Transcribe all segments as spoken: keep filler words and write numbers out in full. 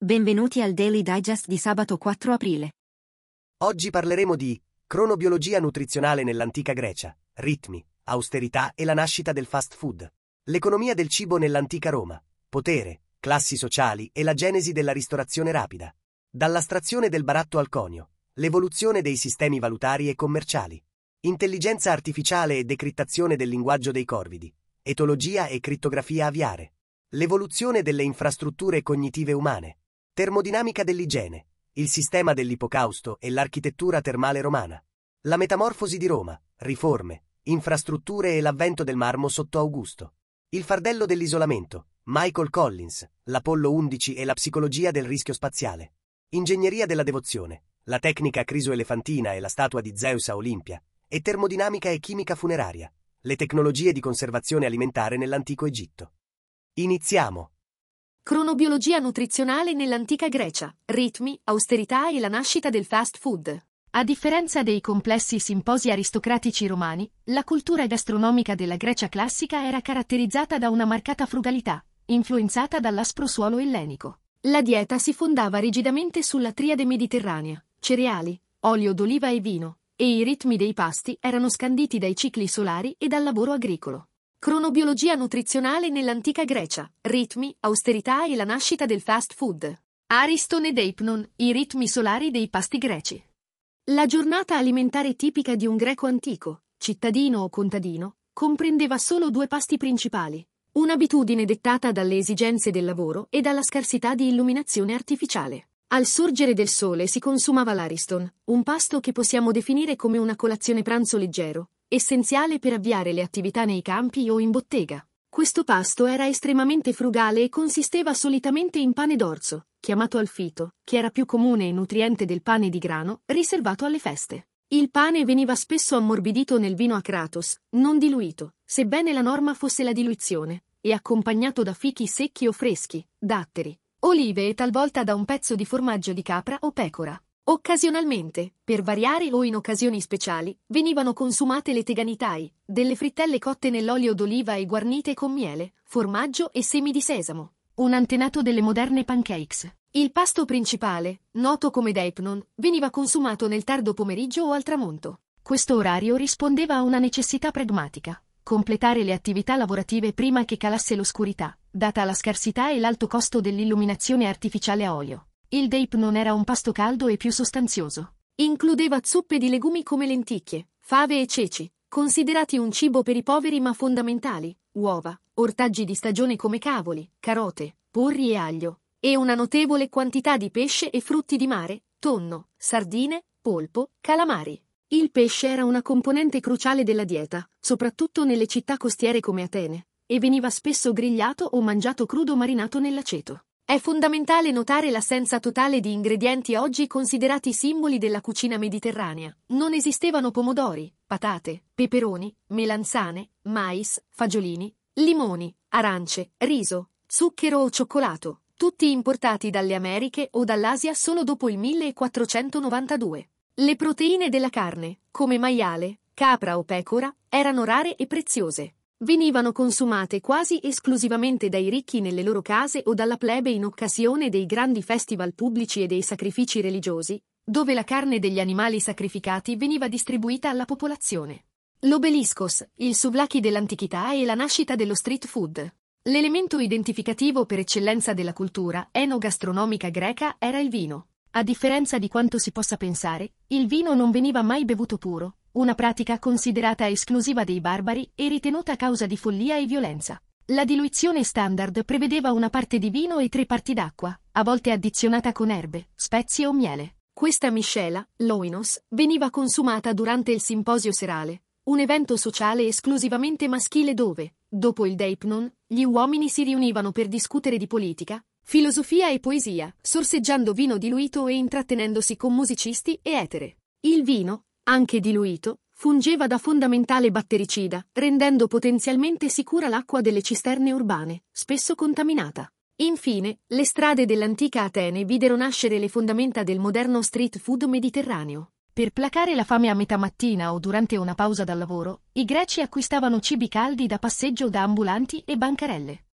Benvenuti al Daily Digest di sabato quattro aprile. Oggi parleremo di cronobiologia nutrizionale nell'antica Grecia, ritmi, austerità e la nascita del fast food, l'economia del cibo nell'antica Roma, potere, classi sociali e la genesi della ristorazione rapida, dall'astrazione del baratto al conio, l'evoluzione dei sistemi valutari e commerciali, intelligenza artificiale e decrittazione del linguaggio dei corvidi, etologia e crittografia aviare, l'evoluzione delle infrastrutture cognitive umane, termodinamica dell'igiene, il sistema dell'ipocausto e l'architettura termale romana, la metamorfosi di Roma, riforme, infrastrutture e l'avvento del marmo sotto Augusto, il fardello dell'isolamento, Michael Collins, l'Apollo undici e la psicologia del rischio spaziale, ingegneria della devozione, la tecnica criso-elefantina e la statua di Zeus a Olimpia, e termodinamica e chimica funeraria, le tecnologie di conservazione alimentare nell'antico Egitto. Iniziamo! Cronobiologia nutrizionale nell'antica Grecia, ritmi, austerità e la nascita del fast food. A differenza dei complessi simposi aristocratici romani, la cultura gastronomica della Grecia classica era caratterizzata da una marcata frugalità, influenzata dall'aspro suolo ellenico. La dieta si fondava rigidamente sulla triade mediterranea, cereali, olio d'oliva e vino, e i ritmi dei pasti erano scanditi dai cicli solari e dal lavoro agricolo. Cronobiologia nutrizionale nell'antica Grecia, ritmi, austerità e la nascita del fast food. Aristone ed Eipnon, i ritmi solari dei pasti greci. La giornata alimentare tipica di un greco antico, cittadino o contadino, comprendeva solo due pasti principali, un'abitudine dettata dalle esigenze del lavoro e dalla scarsità di illuminazione artificiale. Al sorgere del sole si consumava l'ariston, un pasto che possiamo definire come una colazione pranzo leggero, essenziale per avviare le attività nei campi o in bottega. Questo pasto era estremamente frugale e consisteva solitamente in pane d'orzo, chiamato alfito, che era più comune e nutriente del pane di grano, riservato alle feste. Il pane veniva spesso ammorbidito nel vino a kratos, non diluito, sebbene la norma fosse la diluizione, e accompagnato da fichi secchi o freschi, datteri, olive e talvolta da un pezzo di formaggio di capra o pecora. Occasionalmente, per variare o in occasioni speciali, venivano consumate le teganitai, delle frittelle cotte nell'olio d'oliva e guarnite con miele, formaggio e semi di sesamo, un antenato delle moderne pancakes. Il pasto principale, noto come deipnon, veniva consumato nel tardo pomeriggio o al tramonto. Questo orario rispondeva a una necessità pragmatica: completare le attività lavorative prima che calasse l'oscurità, data la scarsità e l'alto costo dell'illuminazione artificiale a olio. Il deipnon era un pasto caldo e più sostanzioso. Includeva zuppe di legumi come lenticchie, fave e ceci, considerati un cibo per i poveri ma fondamentali, uova, ortaggi di stagione come cavoli, carote, porri e aglio, e una notevole quantità di pesce e frutti di mare, tonno, sardine, polpo, calamari. Il pesce era una componente cruciale della dieta, soprattutto nelle città costiere come Atene, e veniva spesso grigliato o mangiato crudo marinato nell'aceto. È fondamentale notare l'assenza totale di ingredienti oggi considerati simboli della cucina mediterranea. Non esistevano pomodori, patate, peperoni, melanzane, mais, fagiolini, limoni, arance, riso, zucchero o cioccolato, tutti importati dalle Americhe o dall'Asia solo dopo il millequattrocentonovantadue. Le proteine della carne, come maiale, capra o pecora, erano rare e preziose. Venivano consumate quasi esclusivamente dai ricchi nelle loro case o dalla plebe in occasione dei grandi festival pubblici e dei sacrifici religiosi, dove la carne degli animali sacrificati veniva distribuita alla popolazione. L'obeliskos, il souvlaki dell'antichità e la nascita dello street food. L'elemento identificativo per eccellenza della cultura enogastronomica greca era il vino. A differenza di quanto si possa pensare, il vino non veniva mai bevuto puro, una pratica considerata esclusiva dei barbari e ritenuta causa di follia e violenza. La diluizione standard prevedeva una parte di vino e tre parti d'acqua, a volte addizionata con erbe, spezie o miele. Questa miscela, l'oinos, veniva consumata durante il simposio serale, un evento sociale esclusivamente maschile dove, dopo il deipnon, gli uomini si riunivano per discutere di politica, filosofia e poesia, sorseggiando vino diluito e intrattenendosi con musicisti e etere. Il vino, anche diluito, fungeva da fondamentale battericida, rendendo potenzialmente sicura l'acqua delle cisterne urbane, spesso contaminata. Infine, le strade dell'antica Atene videro nascere le fondamenta del moderno street food mediterraneo. Per placare la fame a metà mattina o durante una pausa dal lavoro, i greci acquistavano cibi caldi da passeggio da ambulanti e bancarelle.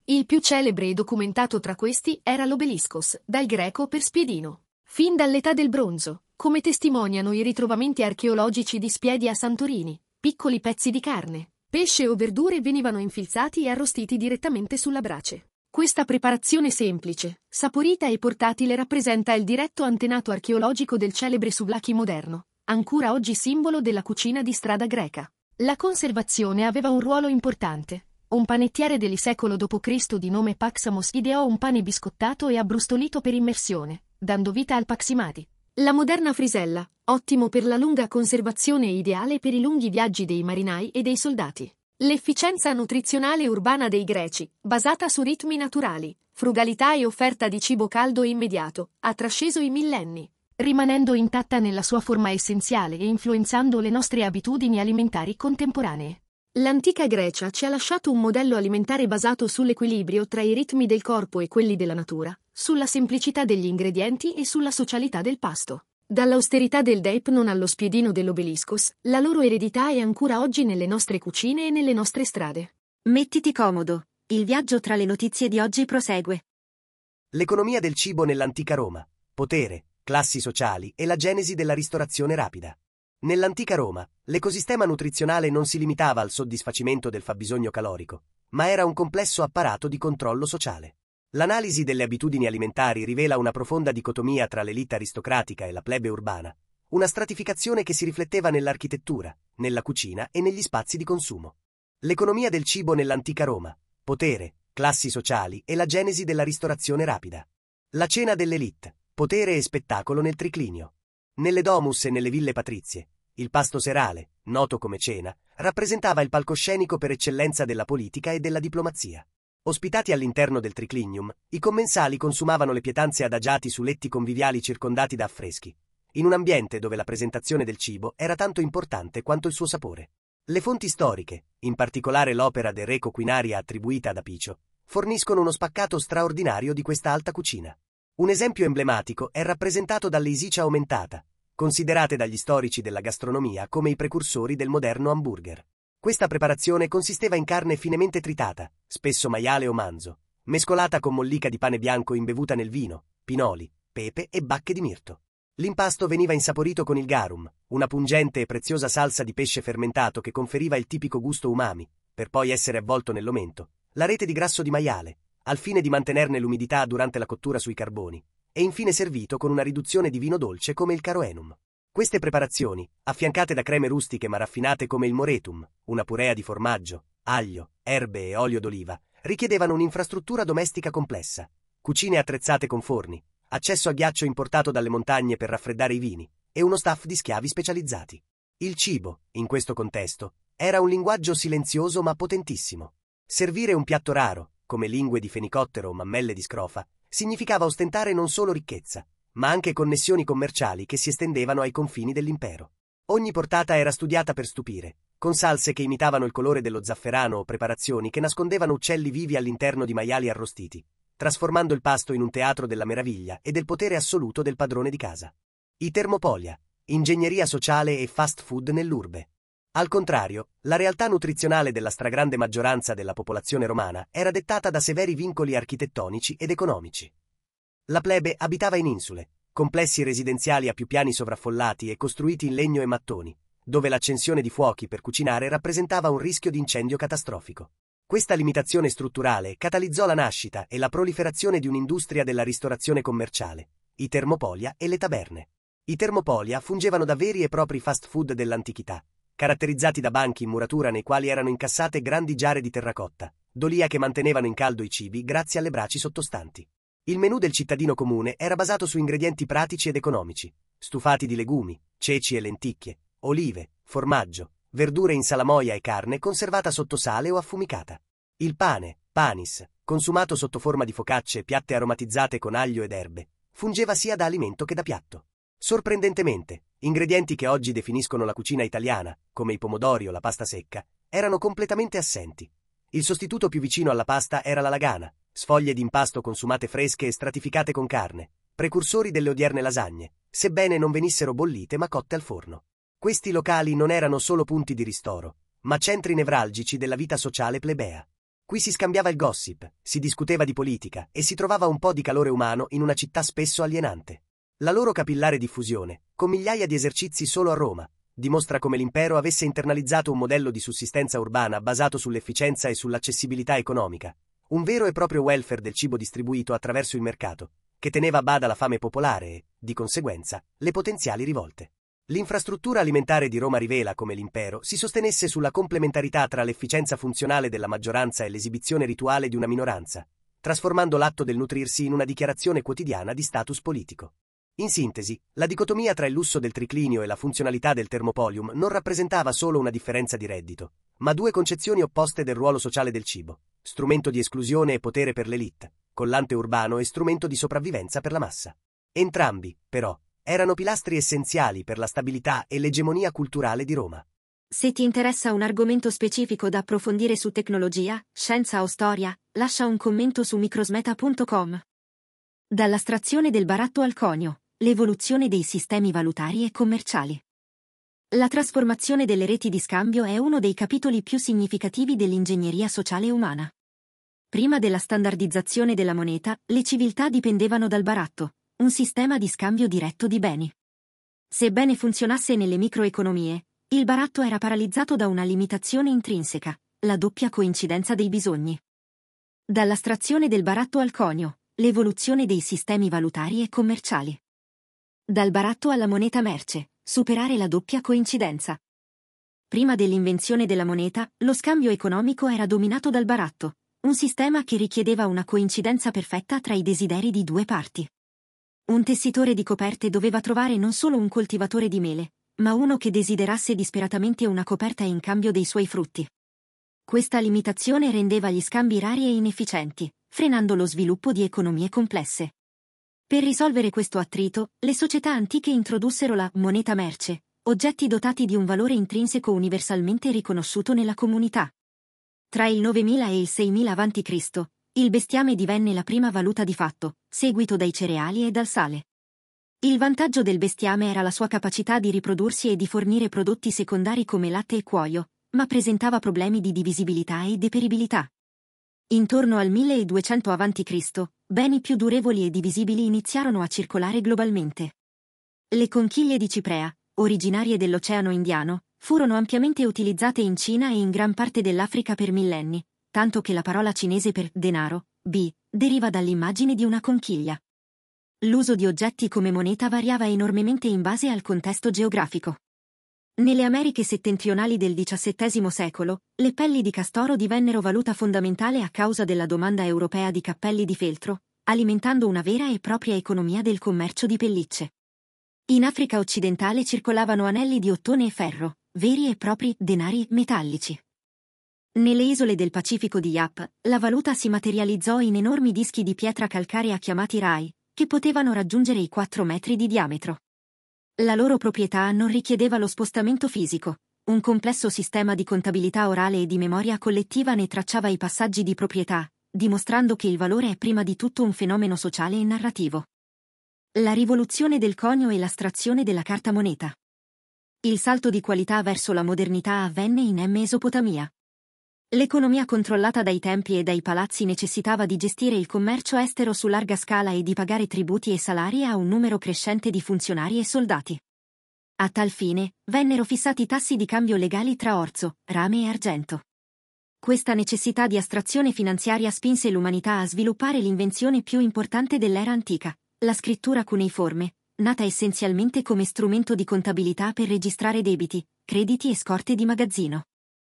Il più celebre e documentato tra questi era l'Obeliskos, dal greco per spiedino. Fin dall'età del bronzo, come testimoniano i ritrovamenti archeologici di spiedi a Santorini, piccoli pezzi di carne, pesce o verdure venivano infilzati e arrostiti direttamente sulla brace. Questa preparazione semplice, saporita e portatile rappresenta il diretto antenato archeologico del celebre souvlaki moderno, ancora oggi simbolo della cucina di strada greca. La conservazione aveva un ruolo importante. Un panettiere del secolo dopo Cristo di nome Paxamos ideò un pane biscottato e abbrustolito per immersione, dando vita al paximadi. La moderna frisella, ottimo per la lunga conservazione e ideale per i lunghi viaggi dei marinai e dei soldati. L'efficienza nutrizionale urbana dei greci, basata su ritmi naturali, frugalità e offerta di cibo caldo e immediato, ha trasceso i millenni, rimanendo intatta nella sua forma essenziale e influenzando le nostre abitudini alimentari contemporanee. L'antica Grecia ci ha lasciato un modello alimentare basato sull'equilibrio tra i ritmi del corpo e quelli della natura, sulla semplicità degli ingredienti e sulla socialità del pasto. Dall'austerità del Deipnon allo spiedino dell'Obeliskos, la loro eredità è ancora oggi nelle nostre cucine e nelle nostre strade. Mettiti comodo, il viaggio tra le notizie di oggi prosegue. L'economia del cibo nell'antica Roma, potere, classi sociali e la genesi della ristorazione rapida. Nell'antica Roma, l'ecosistema nutrizionale non si limitava al soddisfacimento del fabbisogno calorico, ma era un complesso apparato di controllo sociale. L'analisi delle abitudini alimentari rivela una profonda dicotomia tra l'elite aristocratica e la plebe urbana, una stratificazione che si rifletteva nell'architettura, nella cucina e negli spazi di consumo. L'economia del cibo nell'antica Roma, potere, classi sociali e la genesi della ristorazione rapida. La cena dell'elite, potere e spettacolo nel triclinio. Nelle domus e nelle ville patrizie, il pasto serale, noto come cena, rappresentava il palcoscenico per eccellenza della politica e della diplomazia. Ospitati all'interno del triclinium, i commensali consumavano le pietanze adagiati su letti conviviali circondati da affreschi, in un ambiente dove la presentazione del cibo era tanto importante quanto il suo sapore. Le fonti storiche, in particolare l'opera De Re Coquinaria attribuita ad Apicio, forniscono uno spaccato straordinario di questa alta cucina. Un esempio emblematico è rappresentato dalle isicia aumentata, considerate dagli storici della gastronomia come i precursori del moderno hamburger. Questa preparazione consisteva in carne finemente tritata, spesso maiale o manzo, mescolata con mollica di pane bianco imbevuta nel vino, pinoli, pepe e bacche di mirto. L'impasto veniva insaporito con il garum, una pungente e preziosa salsa di pesce fermentato che conferiva il tipico gusto umami, per poi essere avvolto nell'omento, la rete di grasso di maiale, al fine di mantenerne l'umidità durante la cottura sui carboni, e infine servito con una riduzione di vino dolce come il caroenum. Queste preparazioni, affiancate da creme rustiche ma raffinate come il moretum, una purea di formaggio, aglio, erbe e olio d'oliva, richiedevano un'infrastruttura domestica complessa, cucine attrezzate con forni, accesso a ghiaccio importato dalle montagne per raffreddare i vini, e uno staff di schiavi specializzati. Il cibo, in questo contesto, era un linguaggio silenzioso ma potentissimo. Servire un piatto raro, come lingue di fenicottero o mammelle di scrofa, significava ostentare non solo ricchezza, ma anche connessioni commerciali che si estendevano ai confini dell'impero. Ogni portata era studiata per stupire, con salse che imitavano il colore dello zafferano o preparazioni che nascondevano uccelli vivi all'interno di maiali arrostiti, trasformando il pasto in un teatro della meraviglia e del potere assoluto del padrone di casa. I termopolia, ingegneria sociale e fast food nell'urbe. Al contrario, la realtà nutrizionale della stragrande maggioranza della popolazione romana era dettata da severi vincoli architettonici ed economici. La plebe abitava in insule, complessi residenziali a più piani sovraffollati e costruiti in legno e mattoni, dove l'accensione di fuochi per cucinare rappresentava un rischio di incendio catastrofico. Questa limitazione strutturale catalizzò la nascita e la proliferazione di un'industria della ristorazione commerciale, i termopolia e le taberne. I termopolia fungevano da veri e propri fast food dell'antichità, caratterizzati da banchi in muratura nei quali erano incassate grandi giare di terracotta, d'olia che mantenevano in caldo i cibi grazie alle braci sottostanti. Il menù del cittadino comune era basato su ingredienti pratici ed economici, stufati di legumi, ceci e lenticchie, olive, formaggio, verdure in salamoia e carne conservata sotto sale o affumicata. Il pane, panis, consumato sotto forma di focacce e piatte aromatizzate con aglio ed erbe, fungeva sia da alimento che da piatto. Sorprendentemente, ingredienti che oggi definiscono la cucina italiana, come i pomodori o la pasta secca, erano completamente assenti. Il sostituto più vicino alla pasta era la lagana, sfoglie di impasto consumate fresche e stratificate con carne, precursori delle odierne lasagne, sebbene non venissero bollite ma cotte al forno. Questi locali non erano solo punti di ristoro, ma centri nevralgici della vita sociale plebea. Qui si scambiava il gossip, si discuteva di politica e si trovava un po' di calore umano in una città spesso alienante. La loro capillare diffusione, con migliaia di esercizi solo a Roma, dimostra come l'impero avesse internalizzato un modello di sussistenza urbana basato sull'efficienza e sull'accessibilità economica, un vero e proprio welfare del cibo distribuito attraverso il mercato, che teneva a bada la fame popolare e, di conseguenza, le potenziali rivolte. L'infrastruttura alimentare di Roma rivela come l'impero si sostenesse sulla complementarità tra l'efficienza funzionale della maggioranza e l'esibizione rituale di una minoranza, trasformando l'atto del nutrirsi in una dichiarazione quotidiana di status politico. In sintesi, la dicotomia tra il lusso del triclinio e la funzionalità del thermopolium non rappresentava solo una differenza di reddito, ma due concezioni opposte del ruolo sociale del cibo, strumento di esclusione e potere per l'élite, collante urbano e strumento di sopravvivenza per la massa. Entrambi, però, erano pilastri essenziali per la stabilità e l'egemonia culturale di Roma. Se ti interessa un argomento specifico da approfondire su tecnologia, scienza o storia, lascia un commento su microsmeta punto com. Dall'astrazione del baratto al conio, l'evoluzione dei sistemi valutari e commerciali. La trasformazione delle reti di scambio è uno dei capitoli più significativi dell'ingegneria sociale umana. Prima della standardizzazione della moneta, le civiltà dipendevano dal baratto, un sistema di scambio diretto di beni. Sebbene funzionasse nelle microeconomie, il baratto era paralizzato da una limitazione intrinseca, la doppia coincidenza dei bisogni. Dall'astrazione del baratto al conio, l'evoluzione dei sistemi valutari e commerciali. Dal baratto alla moneta merce, superare la doppia coincidenza. Prima dell'invenzione della moneta, lo scambio economico era dominato dal baratto, un sistema che richiedeva una coincidenza perfetta tra i desideri di due parti. Un tessitore di coperte doveva trovare non solo un coltivatore di mele, ma uno che desiderasse disperatamente una coperta in cambio dei suoi frutti. Questa limitazione rendeva gli scambi rari e inefficienti, frenando lo sviluppo di economie complesse. Per risolvere questo attrito, le società antiche introdussero la moneta merce, oggetti dotati di un valore intrinseco universalmente riconosciuto nella comunità. Tra il novemila e il seimila avanti Cristo, il bestiame divenne la prima valuta di fatto, seguito dai cereali e dal sale. Il vantaggio del bestiame era la sua capacità di riprodursi e di fornire prodotti secondari come latte e cuoio, ma presentava problemi di divisibilità e deperibilità. Intorno al milleduecento avanti Cristo, beni più durevoli e divisibili iniziarono a circolare globalmente. Le conchiglie di Ciprea, originarie dell'Oceano Indiano, furono ampiamente utilizzate in Cina e in gran parte dell'Africa per millenni, tanto che la parola cinese per denaro, bi, deriva dall'immagine di una conchiglia. L'uso di oggetti come moneta variava enormemente in base al contesto geografico. Nelle Americhe settentrionali del diciassettesimo secolo, le pelli di castoro divennero valuta fondamentale a causa della domanda europea di cappelli di feltro, alimentando una vera e propria economia del commercio di pellicce. In Africa occidentale circolavano anelli di ottone e ferro, veri e propri denari metallici. Nelle isole del Pacifico di Yap, la valuta si materializzò in enormi dischi di pietra calcarea chiamati rai, che potevano raggiungere i quattro metri di diametro. La loro proprietà non richiedeva lo spostamento fisico, un complesso sistema di contabilità orale e di memoria collettiva ne tracciava i passaggi di proprietà, dimostrando che il valore è prima di tutto un fenomeno sociale e narrativo. La rivoluzione del conio e l'astrazione della carta moneta. Il salto di qualità verso la modernità avvenne in Mesopotamia. L'economia controllata dai templi e dai palazzi necessitava di gestire il commercio estero su larga scala e di pagare tributi e salari a un numero crescente di funzionari e soldati. A tal fine, vennero fissati tassi di cambio legali tra orzo, rame e argento. Questa necessità di astrazione finanziaria spinse l'umanità a sviluppare l'invenzione più importante dell'era antica, la scrittura cuneiforme, nata essenzialmente come strumento di contabilità per registrare debiti, crediti e scorte di magazzino.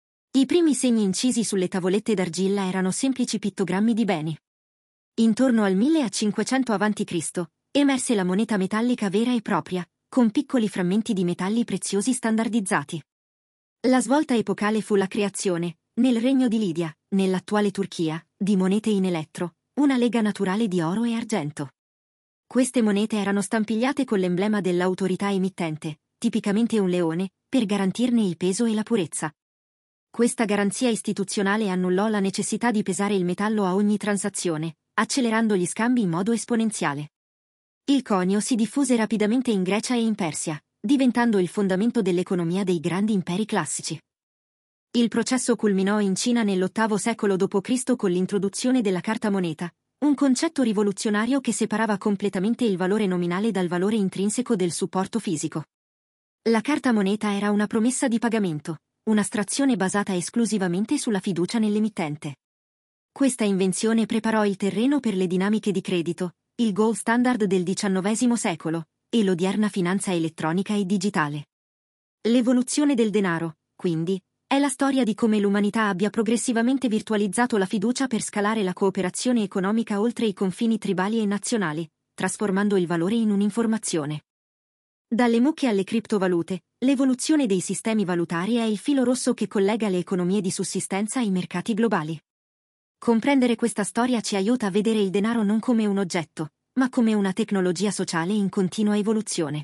I primi segni incisi sulle tavolette d'argilla erano semplici pittogrammi di beni. Intorno al millecinquecento avanti Cristo emerse la moneta metallica vera e propria, con piccoli frammenti di metalli preziosi standardizzati. La svolta epocale fu la creazione, nel regno di Lidia, nell'attuale Turchia, di monete in elettro, una lega naturale di oro e argento. Queste monete erano stampigliate con l'emblema dell'autorità emittente, tipicamente un leone, per garantirne il peso e la purezza. Questa garanzia istituzionale annullò la necessità di pesare il metallo a ogni transazione, accelerando gli scambi in modo esponenziale. Il conio si diffuse rapidamente in Grecia e in Persia, diventando il fondamento dell'economia dei grandi imperi classici. Il processo culminò in Cina nell'ottavo secolo dopo Cristo con l'introduzione della carta moneta, un concetto rivoluzionario che separava completamente il valore nominale dal valore intrinseco del supporto fisico. La carta moneta era una promessa di pagamento, un'astrazione basata esclusivamente sulla fiducia nell'emittente. Questa invenzione preparò il terreno per le dinamiche di credito, il gold standard del diciannovesimo secolo, e l'odierna finanza elettronica e digitale. L'evoluzione del denaro, quindi, è la storia di come l'umanità abbia progressivamente virtualizzato la fiducia per scalare la cooperazione economica oltre i confini tribali e nazionali, trasformando il valore in un'informazione. Dalle mucche alle criptovalute, l'evoluzione dei sistemi valutari è il filo rosso che collega le economie di sussistenza ai mercati globali. Comprendere questa storia ci aiuta a vedere il denaro non come un oggetto, ma come una tecnologia sociale in continua evoluzione.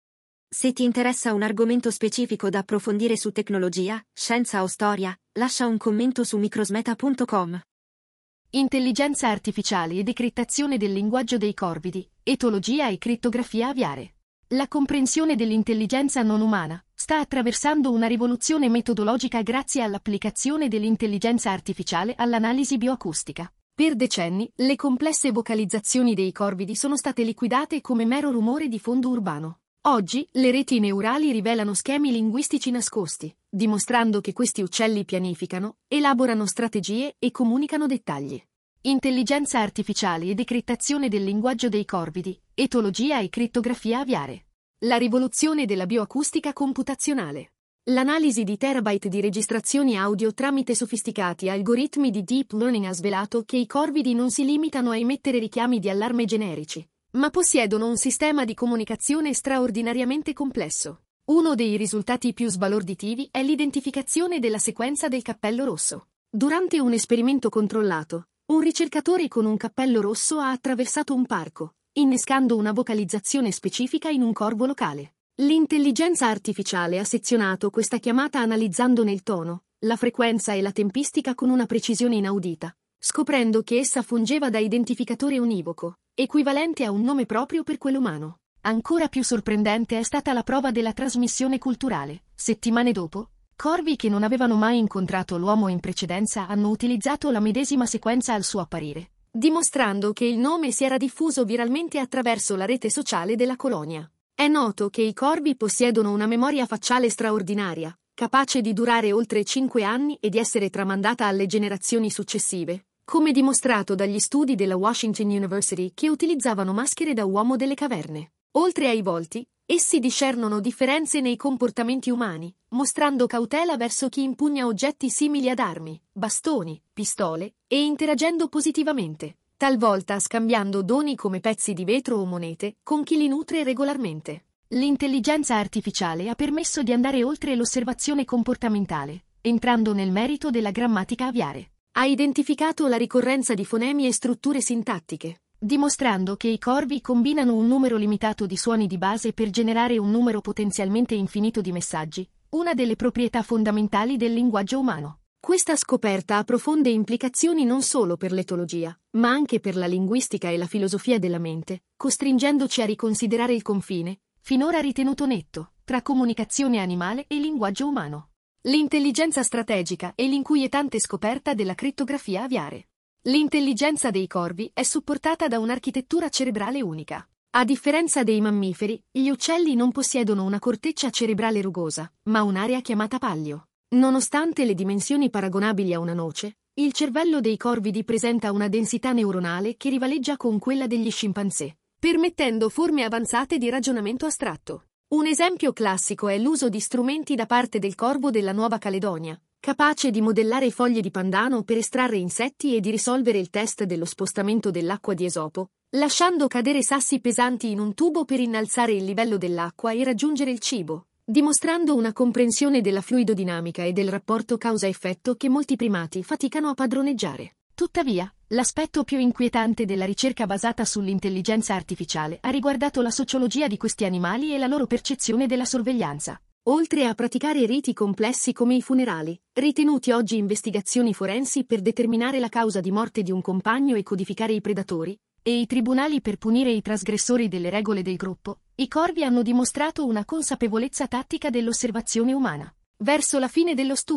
Se ti interessa un argomento specifico da approfondire su tecnologia, scienza o storia, lascia un commento su microsmeta punto com. Intelligenza artificiale e decrittazione del linguaggio dei corvidi, etologia e crittografia aviare. La comprensione dell'intelligenza non umana sta attraversando una rivoluzione metodologica grazie all'applicazione dell'intelligenza artificiale all'analisi bioacustica. Per decenni, le complesse vocalizzazioni dei corvidi sono state liquidate come mero rumore di fondo urbano. Oggi, le reti neurali rivelano schemi linguistici nascosti, dimostrando che questi uccelli pianificano, elaborano strategie e comunicano dettagli. Intelligenza artificiale e decrittazione del linguaggio dei corvidi, etologia e crittografia aviare. La rivoluzione della bioacustica computazionale. L'analisi di terabyte di registrazioni audio tramite sofisticati algoritmi di deep learning ha svelato che i corvidi non si limitano a emettere richiami di allarme generici, ma possiedono un sistema di comunicazione straordinariamente complesso. Uno dei risultati più sbalorditivi è l'identificazione della sequenza del cappello rosso. Durante un esperimento controllato, un ricercatore con un cappello rosso ha attraversato un parco, innescando una vocalizzazione specifica in un corvo locale. L'intelligenza artificiale ha sezionato questa chiamata analizzandone il tono, la frequenza e la tempistica con una precisione inaudita, scoprendo che essa fungeva da identificatore univoco, equivalente a un nome proprio per quell'umano. Ancora più sorprendente è stata la prova della trasmissione culturale. Settimane dopo, corvi che non avevano mai incontrato l'uomo in precedenza hanno utilizzato la medesima sequenza al suo apparire, dimostrando che il nome si era diffuso viralmente attraverso la rete sociale della colonia. È noto che i corvi possiedono una memoria facciale straordinaria, capace di durare oltre cinque anni e di essere tramandata alle generazioni successive, come dimostrato dagli studi della Washington University che utilizzavano maschere da uomo delle caverne. Oltre ai volti, essi discernono differenze nei comportamenti umani, mostrando cautela verso chi impugna oggetti simili ad armi, bastoni, pistole, e interagendo positivamente, talvolta scambiando doni come pezzi di vetro o monete con chi li nutre regolarmente. L'intelligenza artificiale ha permesso di andare oltre l'osservazione comportamentale, entrando nel merito della grammatica aviare. Ha identificato la ricorrenza di fonemi e strutture sintattiche, dimostrando che i corvi combinano un numero limitato di suoni di base per generare un numero potenzialmente infinito di messaggi, una delle proprietà fondamentali del linguaggio umano. Questa scoperta ha profonde implicazioni non solo per l'etologia, ma anche per la linguistica e la filosofia della mente, costringendoci a riconsiderare il confine, finora ritenuto netto, tra comunicazione animale e linguaggio umano. L'intelligenza strategica e l'inquietante scoperta della crittografia aviare. L'intelligenza dei corvi è supportata da un'architettura cerebrale unica. A differenza dei mammiferi, gli uccelli non possiedono una corteccia cerebrale rugosa, ma un'area chiamata pallio. Nonostante le dimensioni paragonabili a una noce, il cervello dei corvidi presenta una densità neuronale che rivaleggia con quella degli scimpanzé, permettendo forme avanzate di ragionamento astratto. Un esempio classico è l'uso di strumenti da parte del corvo della Nuova Caledonia, capace di modellare foglie di pandano per estrarre insetti e di risolvere il test dello spostamento dell'acqua di Esopo, lasciando cadere sassi pesanti in un tubo per innalzare il livello dell'acqua e raggiungere il cibo, dimostrando una comprensione della fluidodinamica e del rapporto causa-effetto che molti primati faticano a padroneggiare. Tuttavia, l'aspetto più inquietante della ricerca basata sull'intelligenza artificiale ha riguardato la sociologia di questi animali e la loro percezione della sorveglianza. Oltre a praticare riti complessi come i funerali, ritenuti oggi investigazioni forensi per determinare la causa di morte di un compagno e codificare i predatori, e i tribunali per punire i trasgressori delle regole del gruppo, i corvi hanno dimostrato una consapevolezza tattica dell'osservazione umana. Verso la fine dello studio,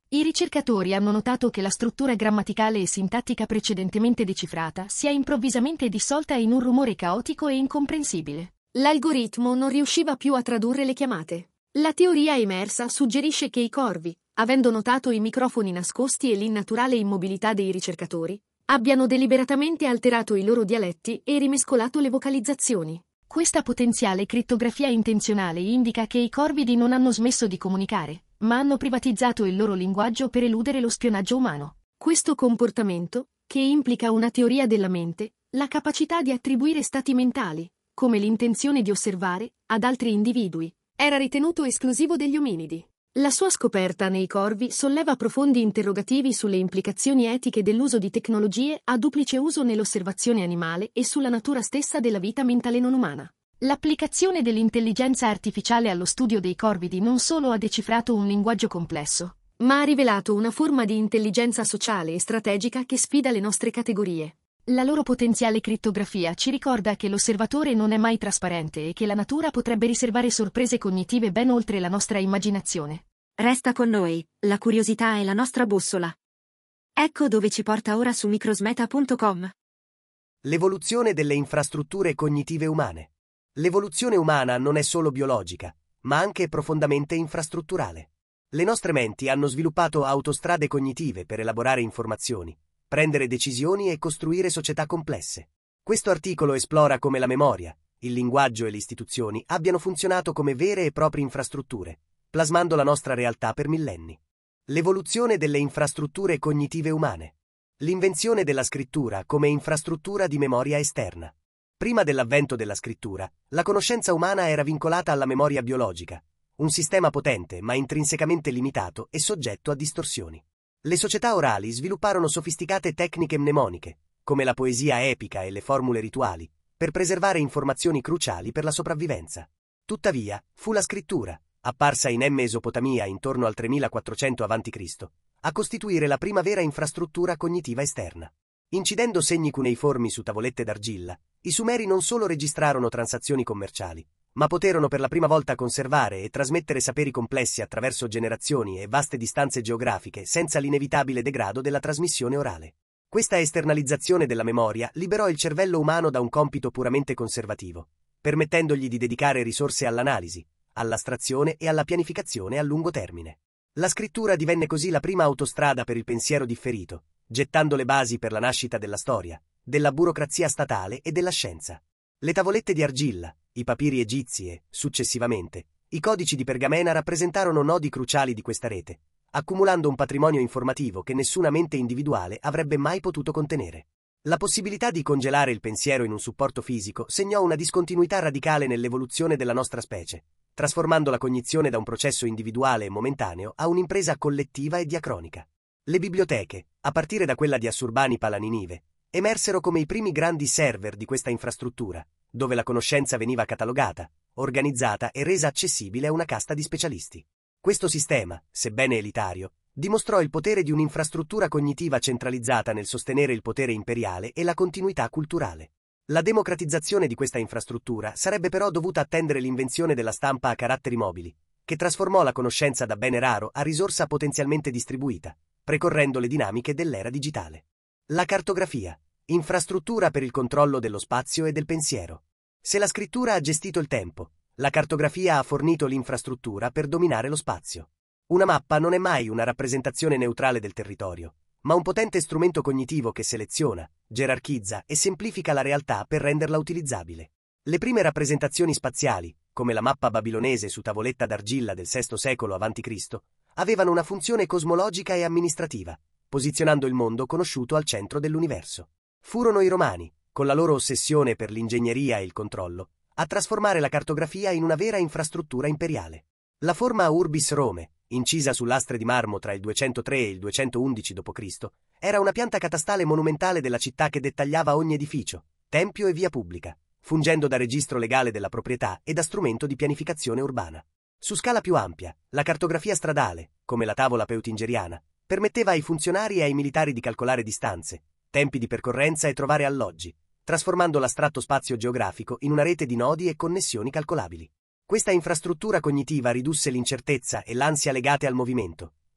I ricercatori hanno notato che la struttura grammaticale e sintattica precedentemente decifrata si è improvvisamente dissolta in un rumore caotico e incomprensibile. L'algoritmo non riusciva più a tradurre le chiamate. La teoria emersa suggerisce che i corvi, avendo notato i microfoni nascosti e l'innaturale immobilità dei ricercatori, abbiano deliberatamente alterato i loro dialetti e rimescolato le vocalizzazioni. Questa potenziale crittografia intenzionale indica che i corvidi non hanno smesso di comunicare, ma hanno privatizzato il loro linguaggio per eludere lo spionaggio umano. Questo comportamento, che implica una teoria della mente, la capacità di attribuire stati mentali, come l'intenzione di osservare, ad altri individui, era ritenuto esclusivo degli ominidi. La sua scoperta nei corvi solleva profondi interrogativi sulle implicazioni etiche dell'uso di tecnologie a duplice uso nell'osservazione animale e sulla natura stessa della vita mentale non umana. L'applicazione dell'intelligenza artificiale allo studio dei corvidi non solo ha decifrato un linguaggio complesso, ma ha rivelato una forma di intelligenza sociale e strategica che sfida le nostre categorie. La loro potenziale crittografia ci ricorda che l'osservatore non è mai trasparente e che la natura potrebbe riservare sorprese cognitive ben oltre la nostra immaginazione. Resta con noi, la curiosità è la nostra bussola. Ecco dove ci porta ora su microsmeta punto com. L'evoluzione delle infrastrutture cognitive umane. L'evoluzione umana non è solo biologica, ma anche profondamente infrastrutturale. Le nostre menti hanno sviluppato autostrade cognitive per elaborare informazioni, prendere decisioni e costruire società complesse. Questo articolo esplora come la memoria, il linguaggio e le istituzioni abbiano funzionato come vere e proprie infrastrutture, plasmando la nostra realtà per millenni. L'evoluzione delle infrastrutture cognitive umane. L'invenzione della scrittura come infrastruttura di memoria esterna. Prima dell'avvento della scrittura, la conoscenza umana era vincolata alla memoria biologica, un sistema potente ma intrinsecamente limitato e soggetto a distorsioni. Le società orali svilupparono sofisticate tecniche mnemoniche, come la poesia epica e le formule rituali, per preservare informazioni cruciali per la sopravvivenza. Tuttavia, fu la scrittura, apparsa in Mesopotamia intorno al tremilaquattrocento avanti Cristo, a costituire la prima vera infrastruttura cognitiva esterna. Incidendo segni cuneiformi su tavolette d'argilla, i Sumeri non solo registrarono transazioni commerciali, ma poterono per la prima volta conservare e trasmettere saperi complessi attraverso generazioni e vaste distanze geografiche senza l'inevitabile degrado della trasmissione orale. Questa esternalizzazione della memoria liberò il cervello umano da un compito puramente conservativo, permettendogli di dedicare risorse all'analisi, all'astrazione e alla pianificazione a lungo termine. La scrittura divenne così la prima autostrada per il pensiero differito, gettando le basi per la nascita della storia, della burocrazia statale e della scienza. Le tavolette di argilla, i papiri egizi e, successivamente, i codici di pergamena rappresentarono nodi cruciali di questa rete, accumulando un patrimonio informativo che nessuna mente individuale avrebbe mai potuto contenere. La possibilità di congelare il pensiero in un supporto fisico segnò una discontinuità radicale nell'evoluzione della nostra specie, trasformando la cognizione da un processo individuale e momentaneo a un'impresa collettiva e diacronica. Le biblioteche, a partire da quella di Assurbanipal a Ninive, emersero come i primi grandi server di questa infrastruttura, dove la conoscenza veniva catalogata, organizzata e resa accessibile a una casta di specialisti. Questo sistema, sebbene elitario, dimostrò il potere di un'infrastruttura cognitiva centralizzata nel sostenere il potere imperiale e la continuità culturale. La democratizzazione di questa infrastruttura sarebbe però dovuta attendere l'invenzione della stampa a caratteri mobili, che trasformò la conoscenza da bene raro a risorsa potenzialmente distribuita, precorrendo le dinamiche dell'era digitale. La cartografia, infrastruttura per il controllo dello spazio e del pensiero. Se la scrittura ha gestito il tempo, la cartografia ha fornito l'infrastruttura per dominare lo spazio. Una mappa non è mai una rappresentazione neutrale del territorio, ma un potente strumento cognitivo che seleziona, gerarchizza e semplifica la realtà per renderla utilizzabile. Le prime rappresentazioni spaziali, come la mappa babilonese su tavoletta d'argilla del sesto secolo avanti Cristo, avevano una funzione cosmologica e amministrativa, posizionando il mondo conosciuto al centro dell'universo. Furono i Romani, con la loro ossessione per l'ingegneria e il controllo, a trasformare la cartografia in una vera infrastruttura imperiale. La forma Urbis Rome, incisa su lastre di marmo tra il duecentotre e il duecentoundici dopo Cristo, era una pianta catastale monumentale della città che dettagliava ogni edificio, tempio e via pubblica, fungendo da registro legale della proprietà e da strumento di pianificazione urbana. Su scala più ampia, la cartografia stradale, come la tavola peutingeriana, permetteva ai funzionari e ai militari di calcolare distanze, tempi di percorrenza e trovare alloggi, trasformando l'astratto spazio geografico in una rete di nodi e connessioni calcolabili. Questa infrastruttura cognitiva ridusse l'incertezza e l'ansia legate al movimento,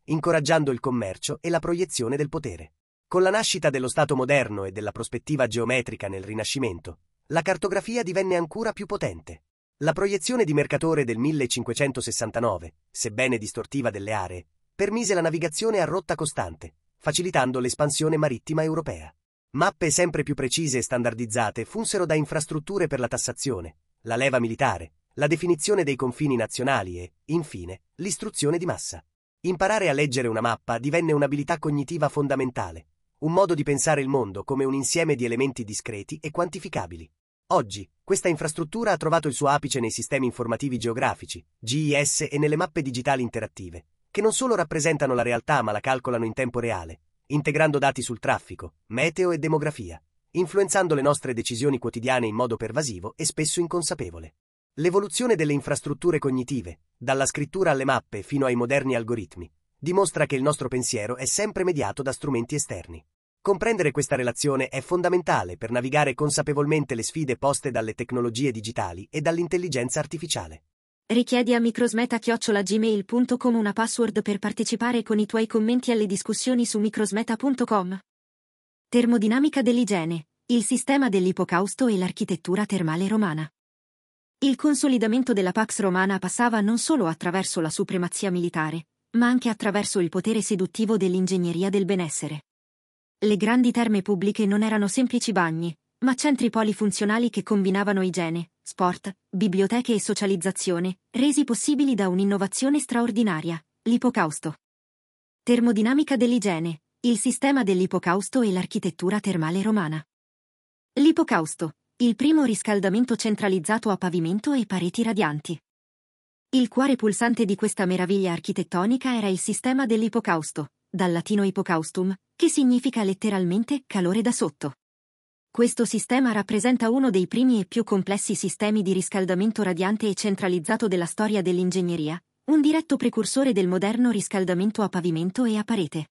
incoraggiando il commercio e la proiezione del potere. Con la nascita dello Stato moderno e della prospettiva geometrica nel Rinascimento, la cartografia divenne ancora più potente. La proiezione di Mercatore del millecinquecentosessantanove, sebbene distortiva delle aree, permise la navigazione a rotta costante, facilitando l'espansione marittima europea. Mappe sempre più precise e standardizzate funsero da infrastrutture per la tassazione, la leva militare, la definizione dei confini nazionali e, infine, l'istruzione di massa. Imparare a leggere una mappa divenne un'abilità cognitiva fondamentale, un modo di pensare il mondo come un insieme di elementi discreti e quantificabili. Oggi, questa infrastruttura ha trovato il suo apice nei sistemi informativi geografici, G I S, e nelle mappe digitali interattive, che non solo rappresentano la realtà ma la calcolano in tempo reale, integrando dati sul traffico, meteo e demografia, influenzando le nostre decisioni quotidiane in modo pervasivo e spesso inconsapevole. L'evoluzione delle infrastrutture cognitive, dalla scrittura alle mappe fino ai moderni algoritmi, dimostra che il nostro pensiero è sempre mediato da strumenti esterni. Comprendere questa relazione è fondamentale per navigare consapevolmente le sfide poste dalle tecnologie digitali e dall'intelligenza artificiale. Richiedi a microsmeta chiocciola gmail punto com una password per partecipare con i tuoi commenti alle discussioni su microsmeta punto com. Termodinamica dell'igiene, il sistema dell'ipocausto e l'architettura termale romana. Il consolidamento della Pax Romana passava non solo attraverso la supremazia militare, ma anche attraverso il potere seduttivo dell'ingegneria del benessere. Le grandi terme pubbliche non erano semplici bagni, ma centri polifunzionali che combinavano igiene, sport, biblioteche e socializzazione, resi possibili da un'innovazione straordinaria, l'ipocausto. Termodinamica dell'igiene, il sistema dell'ipocausto e l'architettura termale romana. L'ipocausto, il primo riscaldamento centralizzato a pavimento e pareti radianti. Il cuore pulsante di questa meraviglia architettonica era il sistema dell'ipocausto, dal latino ipocaustum, che significa letteralmente calore da sotto. Questo sistema rappresenta uno dei primi e più complessi sistemi di riscaldamento radiante e centralizzato della storia dell'ingegneria, un diretto precursore del moderno riscaldamento a pavimento e a parete.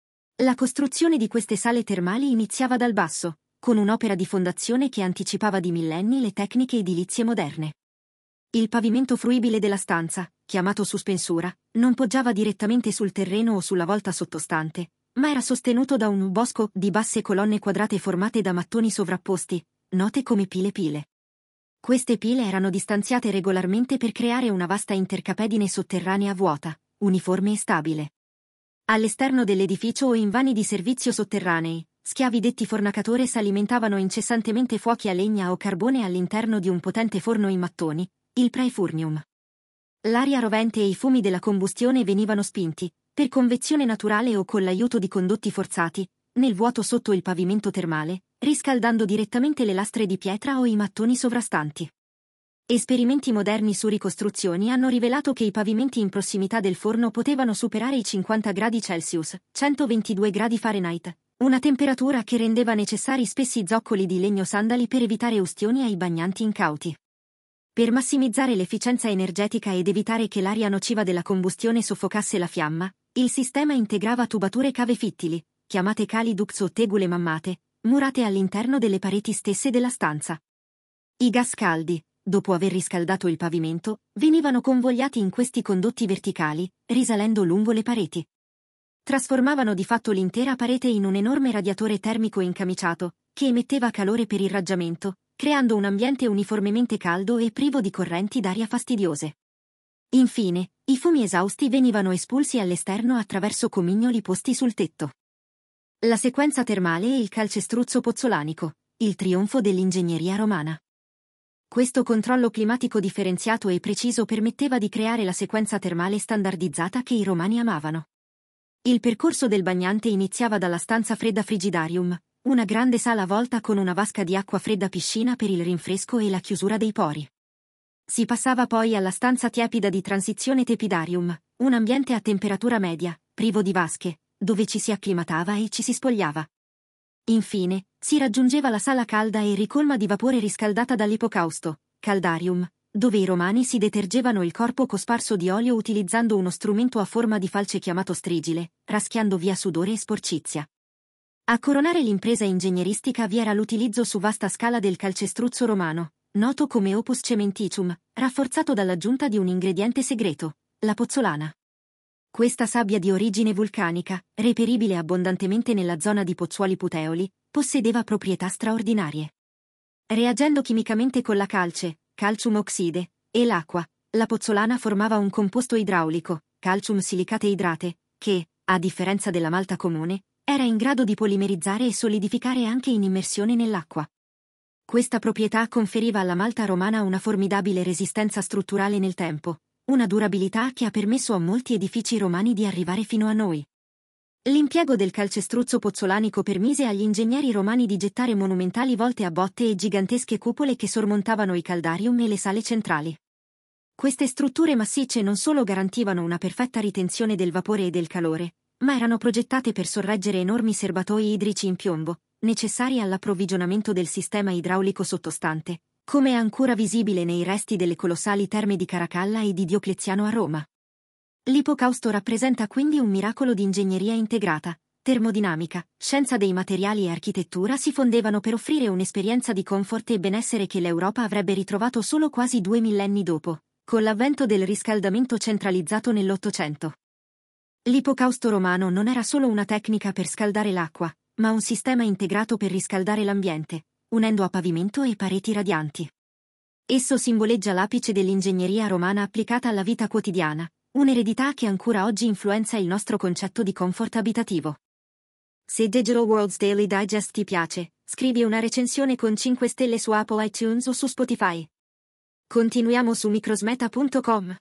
La costruzione di queste sale termali iniziava dal basso, con un'opera di fondazione che anticipava di millenni le tecniche edilizie moderne. Il pavimento fruibile della stanza, chiamato suspensura, non poggiava direttamente sul terreno o sulla volta sottostante, ma era sostenuto da un bosco di basse colonne quadrate formate da mattoni sovrapposti, note come pile pile. Queste pile erano distanziate regolarmente per creare una vasta intercapedine sotterranea vuota, uniforme e stabile. All'esterno dell'edificio o in vani di servizio sotterranei, schiavi detti fornacatores alimentavano incessantemente fuochi a legna o carbone all'interno di un potente forno in mattoni, il praefurnium. L'aria rovente e i fumi della combustione venivano spinti, per convezione naturale o con l'aiuto di condotti forzati, nel vuoto sotto il pavimento termale, riscaldando direttamente le lastre di pietra o i mattoni sovrastanti. Esperimenti moderni su ricostruzioni hanno rivelato che i pavimenti in prossimità del forno potevano superare i cinquanta gradi Celsius, centoventidue gradi Fahrenheit, una temperatura che rendeva necessari spessi zoccoli di legno sandali per evitare ustioni ai bagnanti incauti. Per massimizzare l'efficienza energetica ed evitare che l'aria nociva della combustione soffocasse la fiamma, il sistema integrava tubature cave fittili, chiamate cali ducts o tegule mammate, murate all'interno delle pareti stesse della stanza. I gas caldi, dopo aver riscaldato il pavimento, venivano convogliati in questi condotti verticali, risalendo lungo le pareti. Trasformavano di fatto l'intera parete in un enorme radiatore termico incamiciato, che emetteva calore per irraggiamento, creando un ambiente uniformemente caldo e privo di correnti d'aria fastidiose. Infine, i fumi esausti venivano espulsi all'esterno attraverso comignoli posti sul tetto. La sequenza termale e il calcestruzzo pozzolanico, il trionfo dell'ingegneria romana. Questo controllo climatico differenziato e preciso permetteva di creare la sequenza termale standardizzata che i romani amavano. Il percorso del bagnante iniziava dalla stanza fredda frigidarium, una grande sala volta con una vasca di acqua fredda piscina per il rinfresco e la chiusura dei pori. Si passava poi alla stanza tiepida di transizione tepidarium, un ambiente a temperatura media, privo di vasche, dove ci si acclimatava e ci si spogliava. Infine, si raggiungeva la sala calda e ricolma di vapore riscaldata dall'ipocausto, caldarium, dove i romani si detergevano il corpo cosparso di olio utilizzando uno strumento a forma di falce chiamato strigile, raschiando via sudore e sporcizia. A coronare l'impresa ingegneristica vi era l'utilizzo su vasta scala del calcestruzzo romano, noto come opus cementitium, rafforzato dall'aggiunta di un ingrediente segreto, la pozzolana. Questa sabbia di origine vulcanica, reperibile abbondantemente nella zona di Pozzuoli Puteoli, possedeva proprietà straordinarie. Reagendo chimicamente con la calce, calcium oxide, e l'acqua, la pozzolana formava un composto idraulico, calcium silicate idrate, che, a differenza della malta comune, era in grado di polimerizzare e solidificare anche in immersione nell'acqua. Questa proprietà conferiva alla malta romana una formidabile resistenza strutturale nel tempo, una durabilità che ha permesso a molti edifici romani di arrivare fino a noi. L'impiego del calcestruzzo pozzolanico permise agli ingegneri romani di gettare monumentali volte a botte e gigantesche cupole che sormontavano i caldarium e le sale centrali. Queste strutture massicce non solo garantivano una perfetta ritenzione del vapore e del calore, ma erano progettate per sorreggere enormi serbatoi idrici in piombo, necessari all'approvvigionamento del sistema idraulico sottostante, come è ancora visibile nei resti delle colossali terme di Caracalla e di Diocleziano a Roma. L'ipocausto rappresenta quindi un miracolo di ingegneria integrata, termodinamica, scienza dei materiali e architettura si fondevano per offrire un'esperienza di comfort e benessere che l'Europa avrebbe ritrovato solo quasi due millenni dopo, con l'avvento del riscaldamento centralizzato nell'Ottocento. L'ipocausto romano non era solo una tecnica per scaldare l'acqua, ma un sistema integrato per riscaldare l'ambiente, unendo a pavimento e pareti radianti. Esso simboleggia l'apice dell'ingegneria romana applicata alla vita quotidiana, un'eredità che ancora oggi influenza il nostro concetto di comfort abitativo. Se Digital World's Daily Digest ti piace, scrivi una recensione con cinque stelle su Apple iTunes o su Spotify. Continuiamo su microsmeta punto com.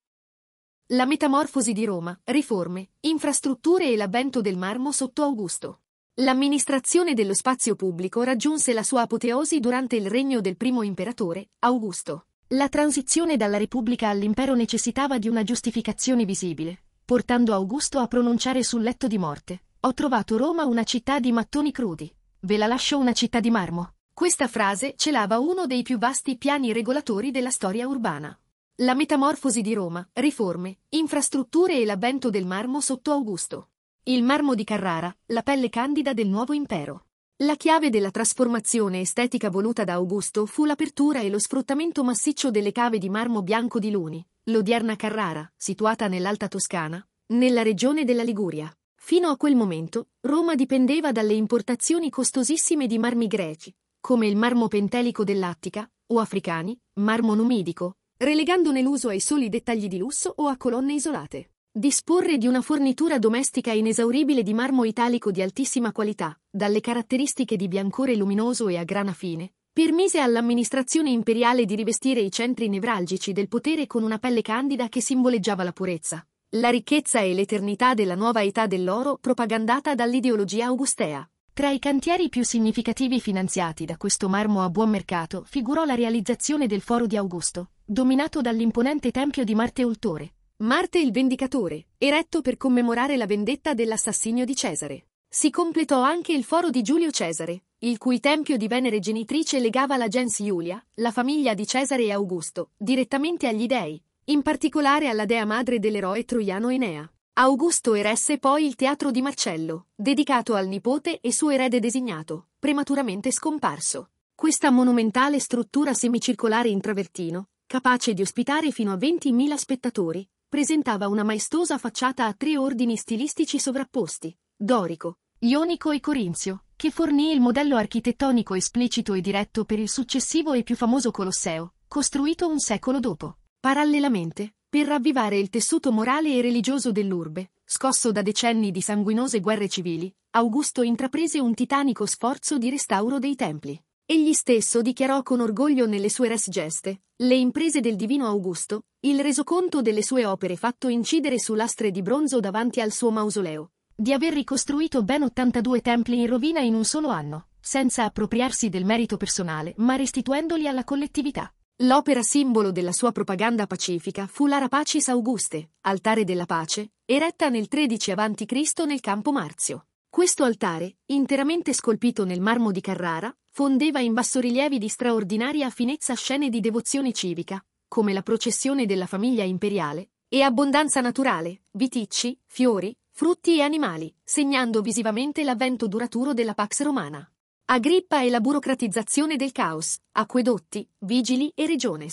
La metamorfosi di Roma, riforme, infrastrutture e l'avvento del marmo sotto Augusto. L'amministrazione dello spazio pubblico raggiunse la sua apoteosi durante il regno del primo imperatore, Augusto. La transizione dalla Repubblica all'impero necessitava di una giustificazione visibile, portando Augusto a pronunciare sul letto di morte: «Ho trovato Roma una città di mattoni crudi. Ve la lascio una città di marmo». Questa frase celava uno dei più vasti piani regolatori della storia urbana. La metamorfosi di Roma, riforme, infrastrutture e l'avvento del marmo sotto Augusto. Il marmo di Carrara, la pelle candida del nuovo impero. La chiave della trasformazione estetica voluta da Augusto fu l'apertura e lo sfruttamento massiccio delle cave di marmo bianco di Luni, l'odierna Carrara, situata nell'Alta Toscana, nella regione della Liguria. Fino a quel momento, Roma dipendeva dalle importazioni costosissime di marmi greci, come il marmo pentelico dell'Attica, o africani, marmo numidico, relegandone l'uso ai soli dettagli di lusso o a colonne isolate. Disporre di una fornitura domestica inesauribile di marmo italico di altissima qualità, dalle caratteristiche di biancore luminoso e a grana fine, permise all'amministrazione imperiale di rivestire i centri nevralgici del potere con una pelle candida che simboleggiava la purezza, la ricchezza e l'eternità della nuova età dell'oro propagandata dall'ideologia augustea. Tra i cantieri più significativi finanziati da questo marmo a buon mercato figurò la realizzazione del Foro di Augusto, dominato dall'imponente tempio di Marte Ultore, Marte il Vendicatore, eretto per commemorare la vendetta dell'assassinio di Cesare. Si completò anche il Foro di Giulio Cesare, il cui tempio di Venere genitrice legava la gens Iulia, la famiglia di Cesare e Augusto, direttamente agli dei, in particolare alla dea madre dell'eroe troiano Enea. Augusto eresse poi il Teatro di Marcello, dedicato al nipote e suo erede designato, prematuramente scomparso. Questa monumentale struttura semicircolare in travertino, capace di ospitare fino a ventimila spettatori, presentava una maestosa facciata a tre ordini stilistici sovrapposti: dorico, ionico e corinzio, che fornì il modello architettonico esplicito e diretto per il successivo e più famoso Colosseo, costruito un secolo dopo. Parallelamente, per ravvivare il tessuto morale e religioso dell'urbe, scosso da decenni di sanguinose guerre civili, Augusto intraprese un titanico sforzo di restauro dei templi. Egli stesso dichiarò con orgoglio nelle sue res geste: «Le imprese del divino Augusto, il resoconto delle sue opere fatto incidere su lastre di bronzo davanti al suo mausoleo, di aver ricostruito ben ottantadue templi in rovina in un solo anno, senza appropriarsi del merito personale ma restituendoli alla collettività». L'opera simbolo della sua propaganda pacifica fu l'Ara Pacis Auguste, altare della pace, eretta nel tredici avanti Cristo nel Campo Marzio. Questo altare, interamente scolpito nel marmo di Carrara, fondeva in bassorilievi di straordinaria finezza scene di devozione civica, come la processione della famiglia imperiale, e abbondanza naturale, viticci, fiori, frutti e animali, segnando visivamente l'avvento duraturo della Pax Romana. Agrippa e la burocratizzazione del caos, acquedotti, vigili e regiones.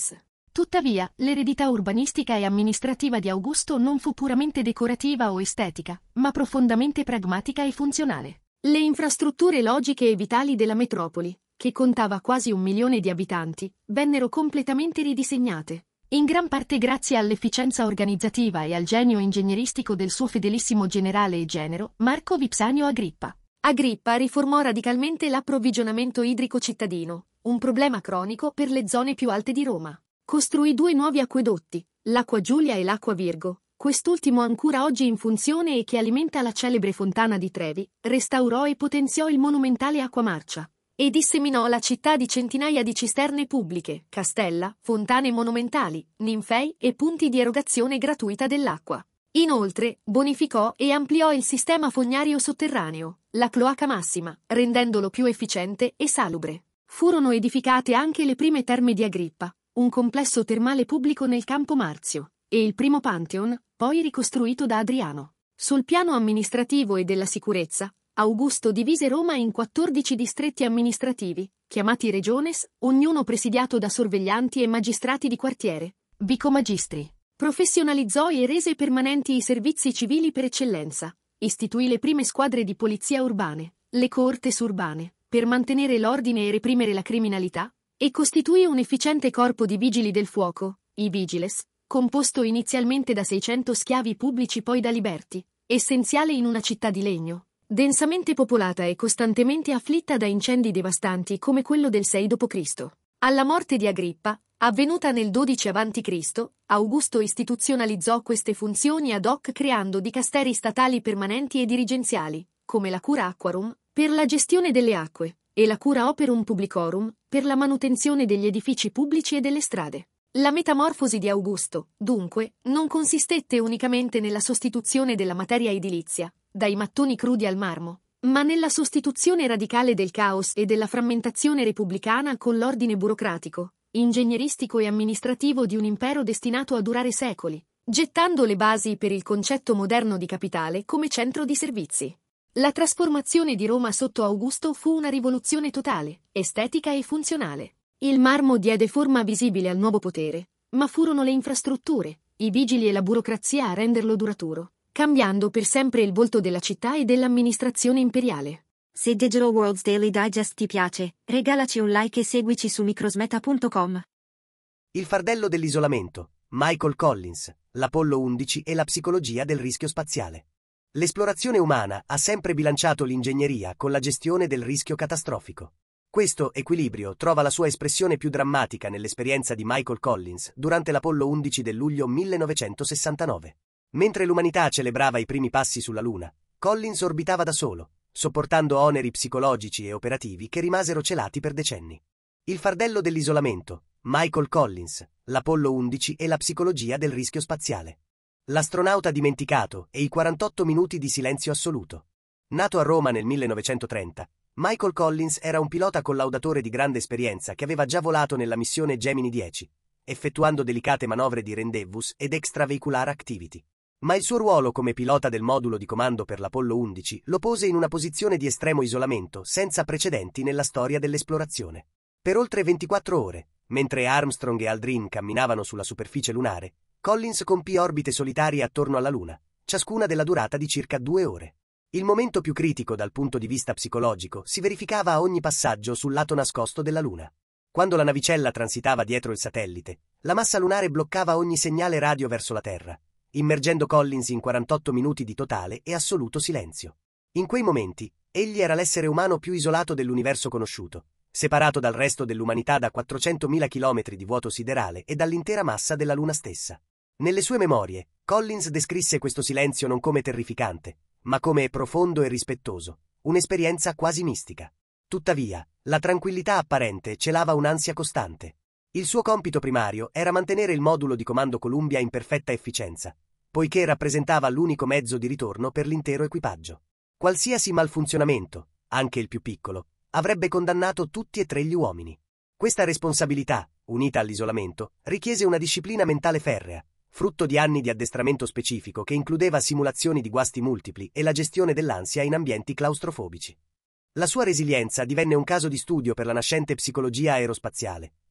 Tuttavia, l'eredità urbanistica e amministrativa di Augusto non fu puramente decorativa o estetica, ma profondamente pragmatica e funzionale. Le infrastrutture logiche e vitali della metropoli, che contava quasi un milione di abitanti, vennero completamente ridisegnate, in gran parte grazie all'efficienza organizzativa e al genio ingegneristico del suo fedelissimo generale e genero, Marco Vipsanio Agrippa. Agrippa riformò radicalmente l'approvvigionamento idrico cittadino, un problema cronico per le zone più alte di Roma. Costruì due nuovi acquedotti, l'Acqua Giulia e l'Acqua Virgo, quest'ultimo ancora oggi in funzione e che alimenta la celebre fontana di Trevi, restaurò e potenziò il monumentale Acqua Marcia, e disseminò la città di centinaia di cisterne pubbliche, castella, fontane monumentali, ninfei e punti di erogazione gratuita dell'acqua. Inoltre, bonificò e ampliò il sistema fognario sotterraneo, la cloaca massima, rendendolo più efficiente e salubre. Furono edificate anche le prime terme di Agrippa, un complesso termale pubblico nel Campo Marzio, e il primo Pantheon, poi ricostruito da Adriano. Sul piano amministrativo e della sicurezza, Augusto divise Roma in quattordici distretti amministrativi, chiamati regiones, ognuno presidiato da sorveglianti e magistrati di quartiere, vicomagistri. Professionalizzò e rese permanenti i servizi civili per eccellenza, istituì le prime squadre di polizia urbane, le coortes urbane, per mantenere l'ordine e reprimere la criminalità, e costituì un efficiente corpo di vigili del fuoco, i vigiles, composto inizialmente da seicento schiavi pubblici poi da liberti, essenziale in una città di legno, densamente popolata e costantemente afflitta da incendi devastanti come quello del sei dopo Cristo. Alla morte di Agrippa, avvenuta nel dodici avanti Cristo, Augusto istituzionalizzò queste funzioni ad hoc creando dicasteri statali permanenti e dirigenziali, come la Cura Aquarum, per la gestione delle acque, e la Cura Operum Publicorum, per la manutenzione degli edifici pubblici e delle strade. La metamorfosi di Augusto, dunque, non consistette unicamente nella sostituzione della materia edilizia, dai mattoni crudi al marmo, ma nella sostituzione radicale del caos e della frammentazione repubblicana con l'ordine burocratico, ingegneristico e amministrativo di un impero destinato a durare secoli, gettando le basi per il concetto moderno di capitale come centro di servizi. La trasformazione di Roma sotto Augusto fu una rivoluzione totale, estetica e funzionale. Il marmo diede forma visibile al nuovo potere, ma furono le infrastrutture, i vigili e la burocrazia a renderlo duraturo, cambiando per sempre il volto della città e dell'amministrazione imperiale. Se Digital Worlds Daily Digest ti piace, regalaci un like e seguici su microsmeta punto com. Il fardello dell'isolamento, Michael Collins, l'Apollo undici e la psicologia del rischio spaziale. L'esplorazione umana ha sempre bilanciato l'ingegneria con la gestione del rischio catastrofico. Questo equilibrio trova la sua espressione più drammatica nell'esperienza di Michael Collins durante l'Apollo undici del luglio millenovecentosessantanove. Mentre l'umanità celebrava i primi passi sulla Luna, Collins orbitava da solo, sopportando oneri psicologici e operativi che rimasero celati per decenni. Il fardello dell'isolamento, Michael Collins, l'Apollo undici e la psicologia del rischio spaziale. L'astronauta dimenticato e i quarantotto minuti di silenzio assoluto. Nato a Roma nel millenovecentotrenta, Michael Collins era un pilota collaudatore di grande esperienza che aveva già volato nella missione Gemini dieci, effettuando delicate manovre di rendezvous ed extraveicular activity. Ma il suo ruolo come pilota del modulo di comando per l'Apollo undici lo pose in una posizione di estremo isolamento senza precedenti nella storia dell'esplorazione. Per oltre ventiquattro ore, mentre Armstrong e Aldrin camminavano sulla superficie lunare, Collins compì orbite solitarie attorno alla Luna, ciascuna della durata di circa due ore. Il momento più critico dal punto di vista psicologico si verificava a ogni passaggio sul lato nascosto della Luna. Quando la navicella transitava dietro il satellite, la massa lunare bloccava ogni segnale radio verso la Terra, immergendo Collins in quarantotto minuti di totale e assoluto silenzio. In quei momenti, egli era l'essere umano più isolato dell'universo conosciuto, separato dal resto dell'umanità da quattrocentomila chilometri di vuoto siderale e dall'intera massa della Luna stessa. Nelle sue memorie, Collins descrisse questo silenzio non come terrificante, ma come profondo e rispettoso, un'esperienza quasi mistica. Tuttavia, la tranquillità apparente celava un'ansia costante. Il suo compito primario era mantenere il modulo di comando Columbia in perfetta efficienza, poiché rappresentava l'unico mezzo di ritorno per l'intero equipaggio. Qualsiasi malfunzionamento, anche il più piccolo, avrebbe condannato tutti e tre gli uomini. Questa responsabilità, unita all'isolamento, richiese una disciplina mentale ferrea, frutto di anni di addestramento specifico che includeva simulazioni di guasti multipli e la gestione dell'ansia in ambienti claustrofobici. La sua resilienza divenne un caso di studio per la nascente psicologia aerospaziale,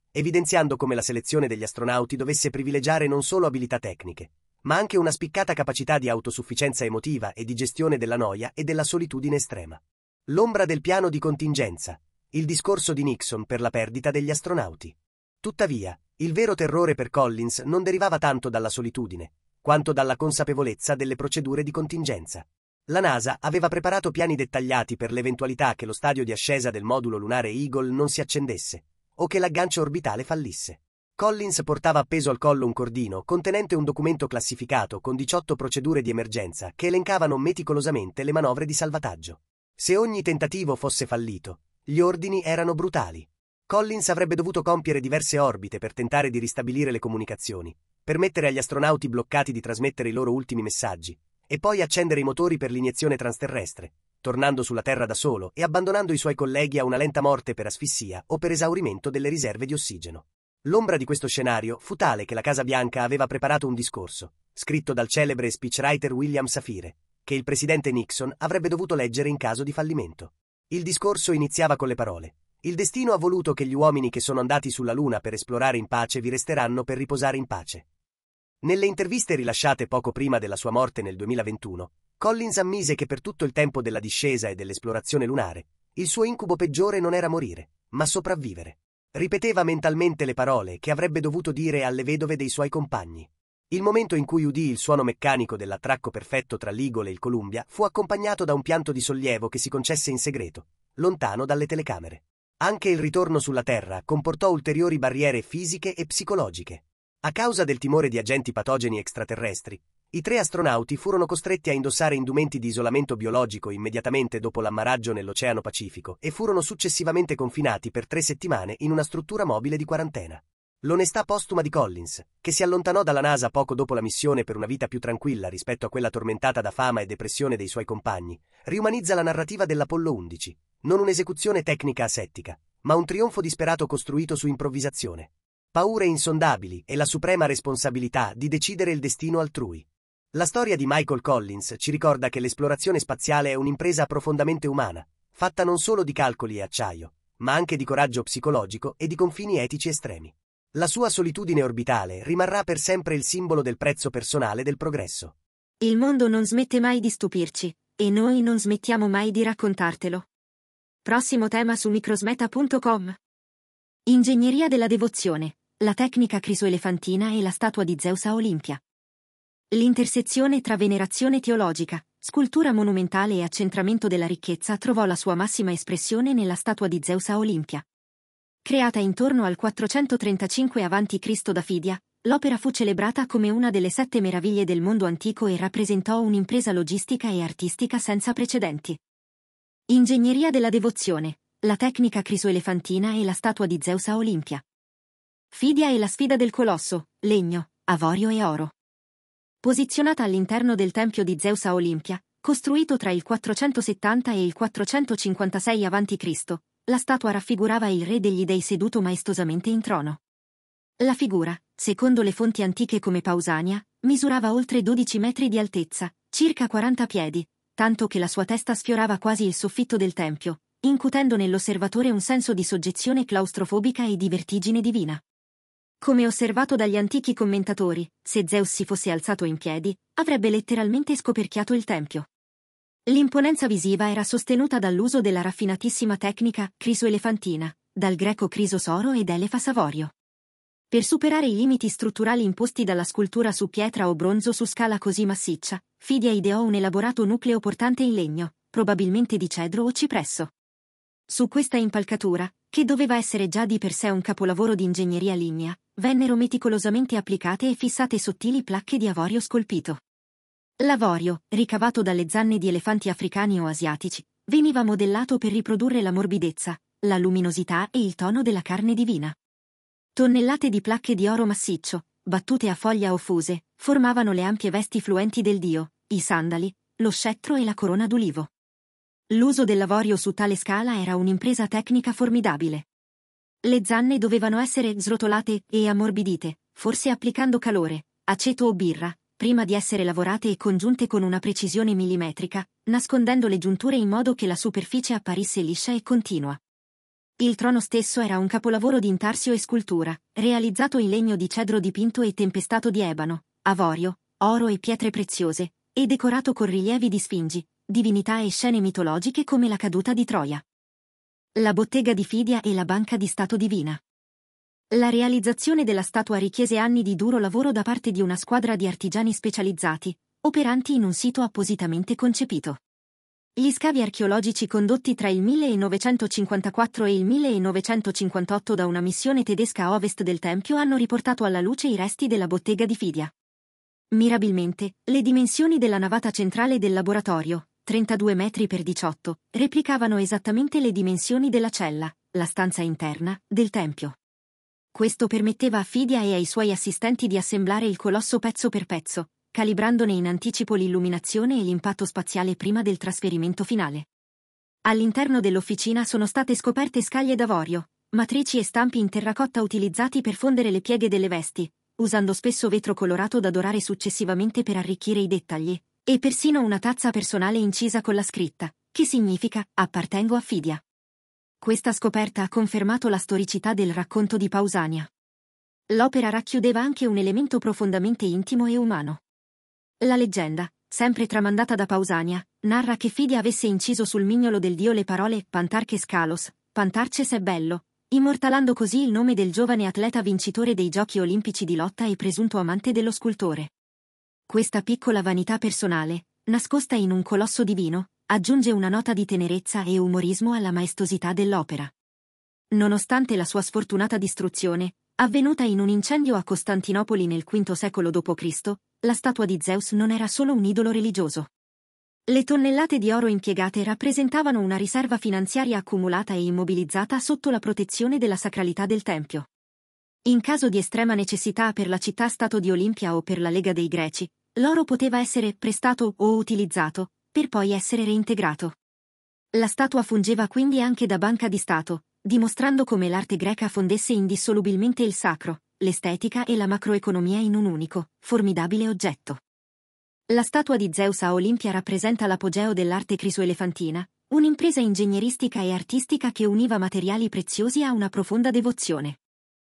evidenziando come la selezione degli astronauti dovesse privilegiare non solo abilità tecniche, ma anche una spiccata capacità di autosufficienza emotiva e di gestione della noia e della solitudine estrema. L'ombra del piano di contingenza, il discorso di Nixon per la perdita degli astronauti. Tuttavia, il vero terrore per Collins non derivava tanto dalla solitudine, quanto dalla consapevolezza delle procedure di contingenza. La NASA aveva preparato piani dettagliati per l'eventualità che lo stadio di ascesa del modulo lunare Eagle non si accendesse, o che l'aggancio orbitale fallisse. Collins portava appeso al collo un cordino contenente un documento classificato con diciotto procedure di emergenza che elencavano meticolosamente le manovre di salvataggio. Se ogni tentativo fosse fallito, gli ordini erano brutali. Collins avrebbe dovuto compiere diverse orbite per tentare di ristabilire le comunicazioni, permettere agli astronauti bloccati di trasmettere i loro ultimi messaggi, e poi accendere i motori per l'iniezione transterrestre, tornando sulla Terra da solo e abbandonando i suoi colleghi a una lenta morte per asfissia o per esaurimento delle riserve di ossigeno. L'ombra di questo scenario fu tale che la Casa Bianca aveva preparato un discorso, scritto dal celebre speechwriter William Safire, che il presidente Nixon avrebbe dovuto leggere in caso di fallimento. Il discorso iniziava con le parole: «Il destino ha voluto che gli uomini che sono andati sulla Luna per esplorare in pace vi resteranno per riposare in pace». Nelle interviste rilasciate poco prima della sua morte nel duemilaventuno, Collins ammise che per tutto il tempo della discesa e dell'esplorazione lunare, il suo incubo peggiore non era morire, ma sopravvivere. Ripeteva mentalmente le parole che avrebbe dovuto dire alle vedove dei suoi compagni. Il momento in cui udì il suono meccanico dell'attracco perfetto tra l'Eagle e il Columbia fu accompagnato da un pianto di sollievo che si concesse in segreto, lontano dalle telecamere. Anche il ritorno sulla Terra comportò ulteriori barriere fisiche e psicologiche. A causa del timore di agenti patogeni extraterrestri, i tre astronauti furono costretti a indossare indumenti di isolamento biologico immediatamente dopo l'ammaraggio nell'Oceano Pacifico e furono successivamente confinati per tre settimane in una struttura mobile di quarantena. L'onestà postuma di Collins, che si allontanò dalla NASA poco dopo la missione per una vita più tranquilla rispetto a quella tormentata da fama e depressione dei suoi compagni, riumanizza la narrativa dell'Apollo undici, non un'esecuzione tecnica asettica, ma un trionfo disperato costruito su improvvisazione. Paure insondabili e la suprema responsabilità di decidere il destino altrui. La storia di Michael Collins ci ricorda che l'esplorazione spaziale è un'impresa profondamente umana, fatta non solo di calcoli e acciaio, ma anche di coraggio psicologico e di confini etici estremi. La sua solitudine orbitale rimarrà per sempre il simbolo del prezzo personale del progresso. Il mondo non smette mai di stupirci, e noi non smettiamo mai di raccontartelo. Prossimo tema su microsmeta punto com. Ingegneria della devozione, la tecnica crisoelefantina e la statua di Zeus a Olimpia. L'intersezione tra venerazione teologica, scultura monumentale e accentramento della ricchezza trovò la sua massima espressione nella statua di Zeus a Olimpia. Creata intorno al quattrocentotrentacinque avanti Cristo da Fidia, l'opera fu celebrata come una delle sette meraviglie del mondo antico e rappresentò un'impresa logistica e artistica senza precedenti. Ingegneria della devozione, la tecnica crisoelefantina e la statua di Zeus a Olimpia. Fidia e la sfida del colosso, legno, avorio e oro. Posizionata all'interno del tempio di Zeus a Olimpia, costruito tra il quattrocentosettanta e il quattrocentocinquantasei avanti Cristo, la statua raffigurava il re degli dei seduto maestosamente in trono. La figura, secondo le fonti antiche come Pausania, misurava oltre dodici metri di altezza, circa quaranta piedi, tanto che la sua testa sfiorava quasi il soffitto del tempio, incutendo nell'osservatore un senso di soggezione claustrofobica e di vertigine divina. Come osservato dagli antichi commentatori, se Zeus si fosse alzato in piedi, avrebbe letteralmente scoperchiato il tempio. L'imponenza visiva era sostenuta dall'uso della raffinatissima tecnica crisoelefantina, dal greco crisos oro ed elefas avorio. Per superare i limiti strutturali imposti dalla scultura su pietra o bronzo su scala così massiccia, Fidia ideò un elaborato nucleo portante in legno, probabilmente di cedro o cipresso. Su questa impalcatura, che doveva essere già di per sé un capolavoro di ingegneria lignea, vennero meticolosamente applicate e fissate sottili placche di avorio scolpito. L'avorio, ricavato dalle zanne di elefanti africani o asiatici, veniva modellato per riprodurre la morbidezza, la luminosità e il tono della carne divina. Tonnellate di placche di oro massiccio, battute a foglia o fuse, formavano le ampie vesti fluenti del dio, i sandali, lo scettro e la corona d'ulivo. L'uso dell'avorio su tale scala era un'impresa tecnica formidabile. Le zanne dovevano essere srotolate e ammorbidite, forse applicando calore, aceto o birra, prima di essere lavorate e congiunte con una precisione millimetrica, nascondendo le giunture in modo che la superficie apparisse liscia e continua. Il trono stesso era un capolavoro di intarsio e scultura, realizzato in legno di cedro dipinto e tempestato di ebano, avorio, oro e pietre preziose, e decorato con rilievi di sfingi, divinità e scene mitologiche come la caduta di Troia. La bottega di Fidia e la banca di Stato divina. La realizzazione della statua richiese anni di duro lavoro da parte di una squadra di artigiani specializzati, operanti in un sito appositamente concepito. Gli scavi archeologici condotti tra il millenovecentocinquantaquattro e il millenovecentocinquantotto da una missione tedesca a ovest del tempio hanno riportato alla luce i resti della bottega di Fidia. Mirabilmente, le dimensioni della navata centrale del laboratorio, trentadue metri per diciotto, replicavano esattamente le dimensioni della cella, la stanza interna, del tempio. Questo permetteva a Fidia e ai suoi assistenti di assemblare il colosso pezzo per pezzo, calibrandone in anticipo l'illuminazione e l'impatto spaziale prima del trasferimento finale. All'interno dell'officina sono state scoperte scaglie d'avorio, matrici e stampi in terracotta utilizzati per fondere le pieghe delle vesti, usando spesso vetro colorato da dorare successivamente per arricchire i dettagli, e persino una tazza personale incisa con la scritta, che significa «Appartengo a Fidia». Questa scoperta ha confermato la storicità del racconto di Pausania. L'opera racchiudeva anche un elemento profondamente intimo e umano. La leggenda, sempre tramandata da Pausania, narra che Fidia avesse inciso sul mignolo del dio le parole «Pantarches Kalos», «Pantarches è bello», immortalando così il nome del giovane atleta vincitore dei Giochi Olimpici di lotta e presunto amante dello scultore. Questa piccola vanità personale, nascosta in un colosso divino, aggiunge una nota di tenerezza e umorismo alla maestosità dell'opera. Nonostante la sua sfortunata distruzione, avvenuta in un incendio a Costantinopoli nel quinto secolo dopo Cristo, la statua di Zeus non era solo un idolo religioso. Le tonnellate di oro impiegate rappresentavano una riserva finanziaria accumulata e immobilizzata sotto la protezione della sacralità del tempio. In caso di estrema necessità per la città-stato di Olimpia o per la Lega dei Greci, l'oro poteva essere prestato o utilizzato, per poi essere reintegrato. La statua fungeva quindi anche da banca di Stato, dimostrando come l'arte greca fondesse indissolubilmente il sacro, l'estetica e la macroeconomia in un unico, formidabile oggetto. La statua di Zeus a Olimpia rappresenta l'apogeo dell'arte crisoelefantina, un'impresa ingegneristica e artistica che univa materiali preziosi a una profonda devozione.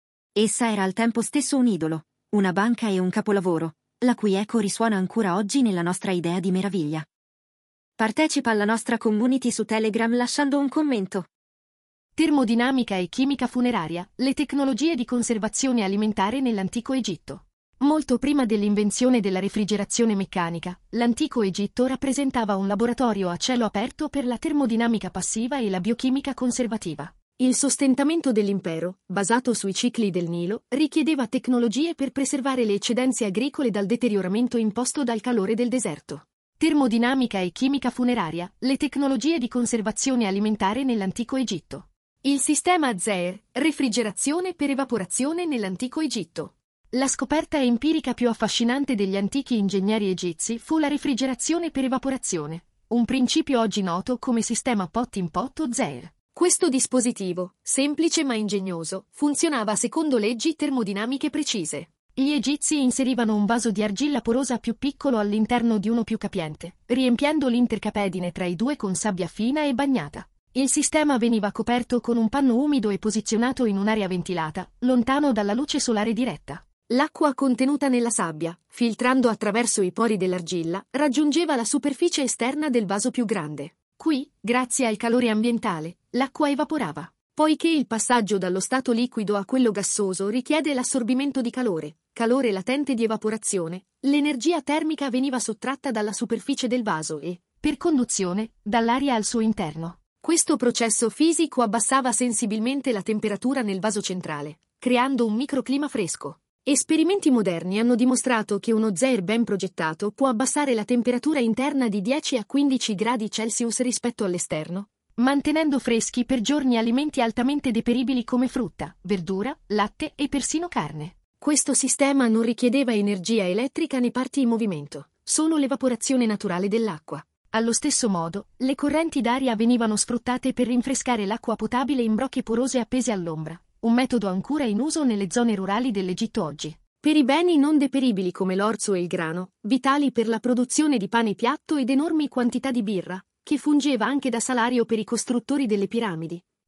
Essa era al tempo stesso un idolo, una banca e un capolavoro, la cui eco risuona ancora oggi nella nostra idea di meraviglia. Partecipa alla nostra community su Telegram lasciando un commento. Termodinamica e chimica funeraria, le tecnologie di conservazione alimentare nell'antico Egitto. Molto prima dell'invenzione della refrigerazione meccanica, l'antico Egitto rappresentava un laboratorio a cielo aperto per la termodinamica passiva e la biochimica conservativa. Il sostentamento dell'impero, basato sui cicli del Nilo, richiedeva tecnologie per preservare le eccedenze agricole dal deterioramento imposto dal calore del deserto. Termodinamica e chimica funeraria, le tecnologie di conservazione alimentare nell'antico Egitto. Il sistema Zeer, refrigerazione per evaporazione nell'antico Egitto. La scoperta empirica più affascinante degli antichi ingegneri egizi fu la refrigerazione per evaporazione, un principio oggi noto come sistema pot-in-pot o Zeer. Questo dispositivo, semplice ma ingegnoso, funzionava secondo leggi termodinamiche precise. Gli egizi inserivano un vaso di argilla porosa più piccolo all'interno di uno più capiente, riempiendo l'intercapedine tra i due con sabbia fina e bagnata. Il sistema veniva coperto con un panno umido e posizionato in un'area ventilata, lontano dalla luce solare diretta. L'acqua contenuta nella sabbia, filtrando attraverso i pori dell'argilla, raggiungeva la superficie esterna del vaso più grande. Qui, grazie al calore ambientale, l'acqua evaporava. Poiché il passaggio dallo stato liquido a quello gassoso richiede l'assorbimento di calore, calore latente di evaporazione, l'energia termica veniva sottratta dalla superficie del vaso e, per conduzione, dall'aria al suo interno. Questo processo fisico abbassava sensibilmente la temperatura nel vaso centrale, creando un microclima fresco. Esperimenti moderni hanno dimostrato che uno Zeer ben progettato può abbassare la temperatura interna di dieci a quindici gradi Celsius rispetto all'esterno, mantenendo freschi per giorni alimenti altamente deperibili come frutta, verdura, latte e persino carne. Questo sistema non richiedeva energia elettrica né parti in movimento, solo l'evaporazione naturale dell'acqua. Allo stesso modo, le correnti d'aria venivano sfruttate per rinfrescare l'acqua potabile in brocche porose appese all'ombra, un metodo ancora in uso nelle zone rurali dell'Egitto oggi. Per i beni non deperibili come l'orzo e il grano, vitali per la produzione di pane piatto ed enormi quantità di birra, che fungeva anche da salario per i costruttori delle piramidi,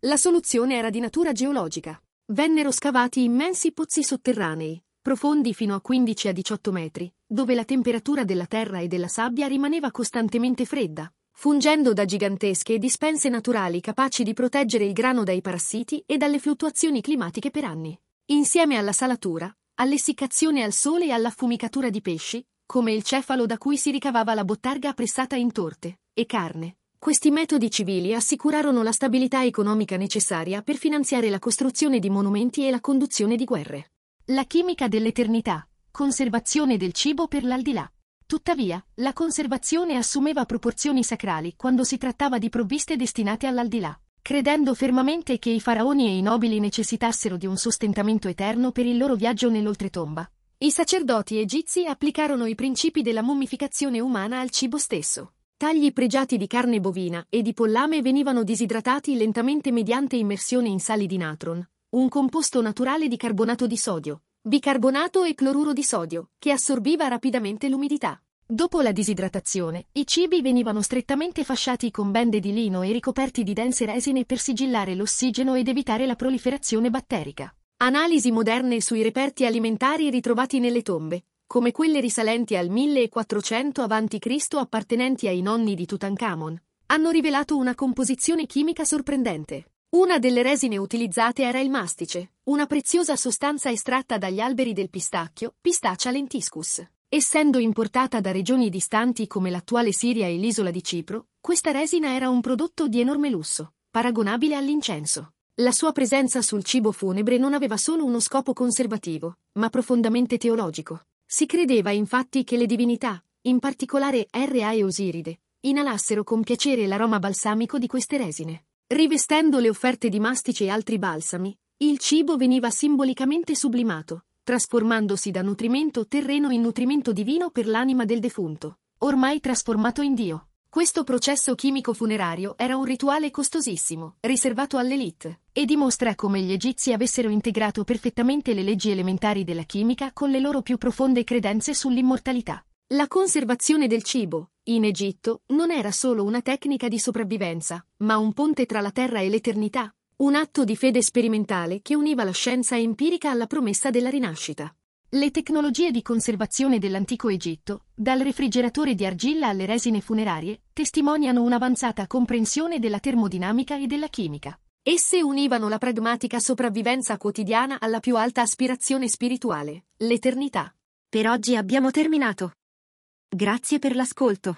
La soluzione era di natura geologica. Vennero scavati immensi pozzi sotterranei, profondi fino a quindici a diciotto metri, dove la temperatura della terra e della sabbia rimaneva costantemente fredda, fungendo da gigantesche dispense naturali capaci di proteggere il grano dai parassiti e dalle fluttuazioni climatiche per anni. Insieme alla salatura, all'essiccazione al sole e all'affumicatura di pesci, come il cefalo da cui si ricavava la bottarga pressata in torte, e carne. Questi metodi civili assicurarono la stabilità economica necessaria per finanziare la costruzione di monumenti e la conduzione di guerre. La chimica dell'eternità, conservazione del cibo per l'aldilà. Tuttavia, la conservazione assumeva proporzioni sacrali quando si trattava di provviste destinate all'aldilà, credendo fermamente che i faraoni e i nobili necessitassero di un sostentamento eterno per il loro viaggio nell'oltretomba. I sacerdoti egizi applicarono i principi della mummificazione umana al cibo stesso. Tagli pregiati di carne bovina e di pollame venivano disidratati lentamente mediante immersione in sali di natron, un composto naturale di carbonato di sodio, bicarbonato e cloruro di sodio, che assorbiva rapidamente l'umidità. Dopo la disidratazione, i cibi venivano strettamente fasciati con bende di lino e ricoperti di dense resine per sigillare l'ossigeno ed evitare la proliferazione batterica. Analisi moderne sui reperti alimentari ritrovati nelle tombe, come quelle risalenti al millequattrocento avanti Cristo appartenenti ai nonni di Tutankhamon, hanno rivelato una composizione chimica sorprendente. Una delle resine utilizzate era il mastice, una preziosa sostanza estratta dagli alberi del pistacchio, Pistacia lentiscus. Essendo importata da regioni distanti come l'attuale Siria e l'isola di Cipro, questa resina era un prodotto di enorme lusso, paragonabile all'incenso. La sua presenza sul cibo funebre non aveva solo uno scopo conservativo, ma profondamente teologico. Si credeva infatti che le divinità, in particolare Ra e Osiride, inalassero con piacere l'aroma balsamico di queste resine. Rivestendo le offerte di mastice e altri balsami, il cibo veniva simbolicamente sublimato, trasformandosi da nutrimento terreno in nutrimento divino per l'anima del defunto, ormai trasformato in Dio. Questo processo chimico funerario era un rituale costosissimo, riservato all'elite, e dimostra come gli egizi avessero integrato perfettamente le leggi elementari della chimica con le loro più profonde credenze sull'immortalità. La conservazione del cibo, in Egitto, non era solo una tecnica di sopravvivenza, ma un ponte tra la terra e l'eternità, un atto di fede sperimentale che univa la scienza empirica alla promessa della rinascita. Le tecnologie di conservazione dell'antico Egitto, dal refrigeratore di argilla alle resine funerarie, testimoniano un'avanzata comprensione della termodinamica e della chimica. Esse univano la pragmatica sopravvivenza quotidiana alla più alta aspirazione spirituale, l'eternità. Per oggi abbiamo terminato. Grazie per l'ascolto.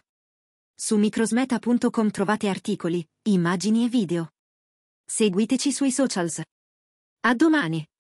Su microsmeta punto com trovate articoli, immagini e video. Seguiteci sui socials. A domani!